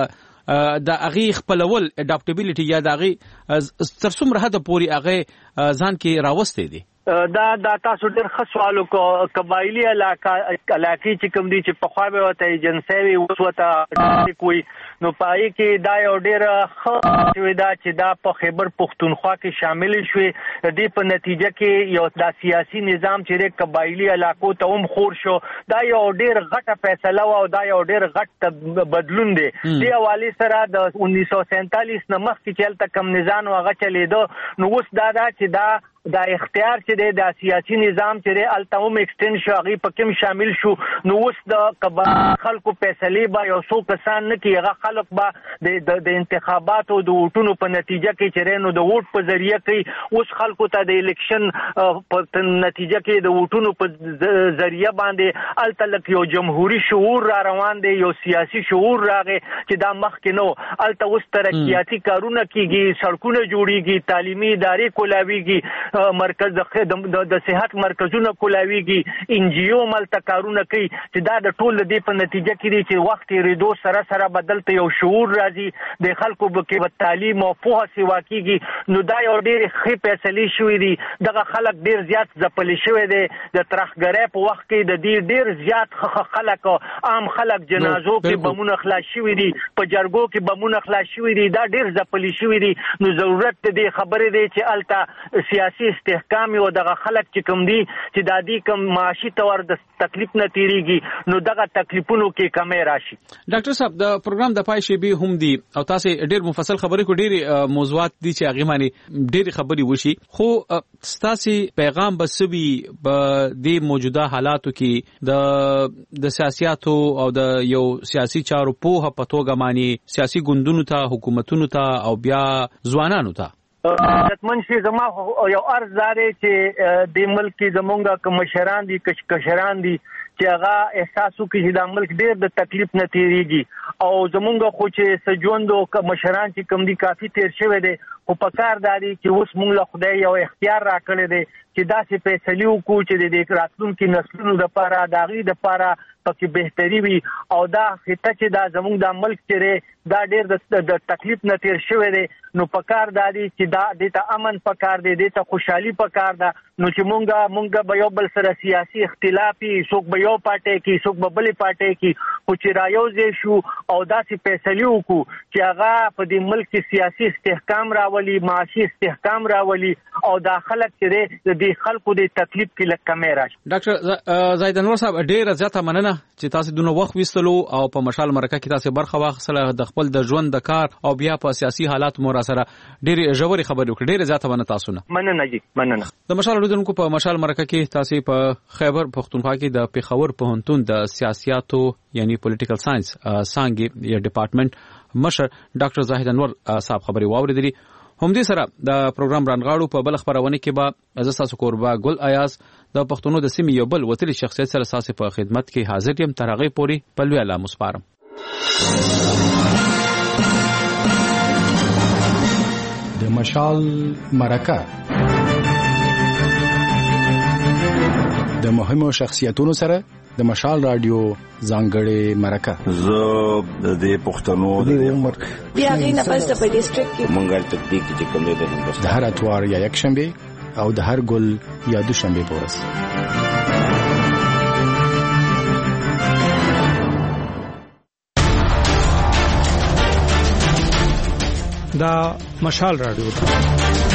د هغه خپلول اډاپټیبিলিټي یا د هغه تر څومره حد پورې هغه ځان کې راوستي دي؟ دا دا تاسو ډېر ښه سوال وکړو. قبایلی علاقه علاقې چې کوم دي چې په خوا به وته ایجنسی وي اوس وته کوي نو پای کې دا یو ډېر ښه شوی دا چې دا په خیبر پختونخوا کې شامل شوی. د دې په نتیجه کې یو دا سیاسي نظام چې قبایلی علاقو ته هم خور شو دا یو ډېر غټه فیصله او دا یو ډېر غټ بدلون دی. دې حواله سره د انیس سو سینتالیس نه مخکې چې هلته کم نظام هغه چلېده نو اوس دا دا چې دا دا اختیار چې دی د سیاسي نظام چې دی الته هم ایکسټند شو هغې په کوم شامل شو نو اوس د خلکو فیصلې به یو څو کسان نه کړي هغه خلک به د انتخاباتو د ووټونو په نتیجه کې چې دی نو د ووټ په ذریعه کوي. اوس خلکو ته د الیکشن په نتیجه کې د ووټونو په ذریعه باندې الته لکه یو جمهوري شعور را روان دی یو سیاسي شعور راغی چې دا مخکې نو الته اوس ترقیاتي کارونه کېږي سړکونه جوړېږي تعلیمي ادارې کولاویږي مرکز د صحت مرکزونه کولاویږي ان جی او ملته کارونه کوي چې دا د ټول د په نتیجه کې دي چې وخت ریدو سره سره بدلته یو شعور راځي د خلکو به تعلیم او پوهه سیوا کیږي نو دا یو ډېر ښه فیصلې شوې دي. دغه خلک ډېر زیات ځپلي شوی دی د ترخګرۍ په وخت کې د دې ډېر زیات خلک عام خلک جنازو کې بمونه خلاص شوي دي په جرګو کې بمونه خلاص شوي دي دا ډېر ځپلي شوي دي. نو ضرورت دې خبرې دی چې الته سیاسي استحکام او دغه خلک چې کوم دي چې د دې کوم معاشي تور د تکلیف نه تیریږي نو دغه تکلیفونو کې کمی راشي. ډاکټر صاحب د پروګرام د پای شی به هم دي او تاسو ډېر مفصل خبرې کو ډېر موضوعات دي چې هغه معنی ډېر خبرې وشي خو تاسو پیغام بسوي د دې موجوده حالاتو کې د د سیاسياتو او د یو سیاسي چارو په پتوګه معنی سیاسي ګوندونو ته حکومتونو ته او بیا ځوانانو ته حتمن شي زما یو عرض داري چې د ملک کې زمونږه کوم مشران دي کشکشران دي چې هغه احساسو کې چې د ملک ډېر د تکلیف نه تیریږي او زمونږه خو چې سجوندو مشران چې کوم دي کافي تیر شوی دی خو په کار داري چې اوس مونږ له خدای یو اختیار راکړی دی چې داسې فیصلې وکړو چې د راتلونکي نسلونو دپاره د هغې دپاره پکې بهتري وي او دا خطه چې دا زموږ د ملک چې دا ډېر د تکلیف نه تیر شوی دی نو په کار دا دی چې دا دې ته امن په کار دی دې ته خوشحالي په کار ده نو چې مونږ مونږ به یو بل سره سیاسي اختلاف وي څوک به یو پارټۍ کې څوک به بلې پارټۍ کې خو چې رایوځای شو او داسې فیصلې وکړو چې هغه په دې ملک کې سیاسي استحکام راوړي راولي معاشي استحکام راولي او دا خلک چې د دې خلکو د تکلیف کې لکه کمې راشي. ډاکټر زاهد انور صاحب ډېر زیاته مننه چې تاسو دونه وخت وستلو او په مشال مرکه کې تاسو برخه واخیستله د خپل د ژوند د کار او بیا په سیاسي حالات مو را سره ډېر ژورې خبرې وکړې. ډېر زیاته مننه تاسو نه. مننه جی مننه. د مشال اورېدونکو په مشال مرکه کې تاسو په خیبر پښتونخوا کې د پیښور پوهنتون د سیاسياتو یعنی پولیټیکل ساينس څانګې یا ډپارټمنټ مشر ډاکټر زاهد انور صاحب خبري واوریدلې. هم دې سره د پروګرام رانغاړو په بل خبرونه کې به عزت تاسو قربا ګل ایاز د پښتونو د سیمې یو بل وتلی شخصیت سره اساس په خدمت کې حاضر یم. تر هغه پورې په لوی الله مسپارم. د مشال مرکه د مهمو شخصیتونو سره د مشال رادیو ځانګړې مرکه. زه د دې پښتنو د عمر بیا غي نه پس په ډیسټریکټ کې مونږه تطبیق چې کوم دی د هندوستان د هر اتوار یا یک شنبه او د هر ګل یا دو شنبه پورس. دا مشال رادیو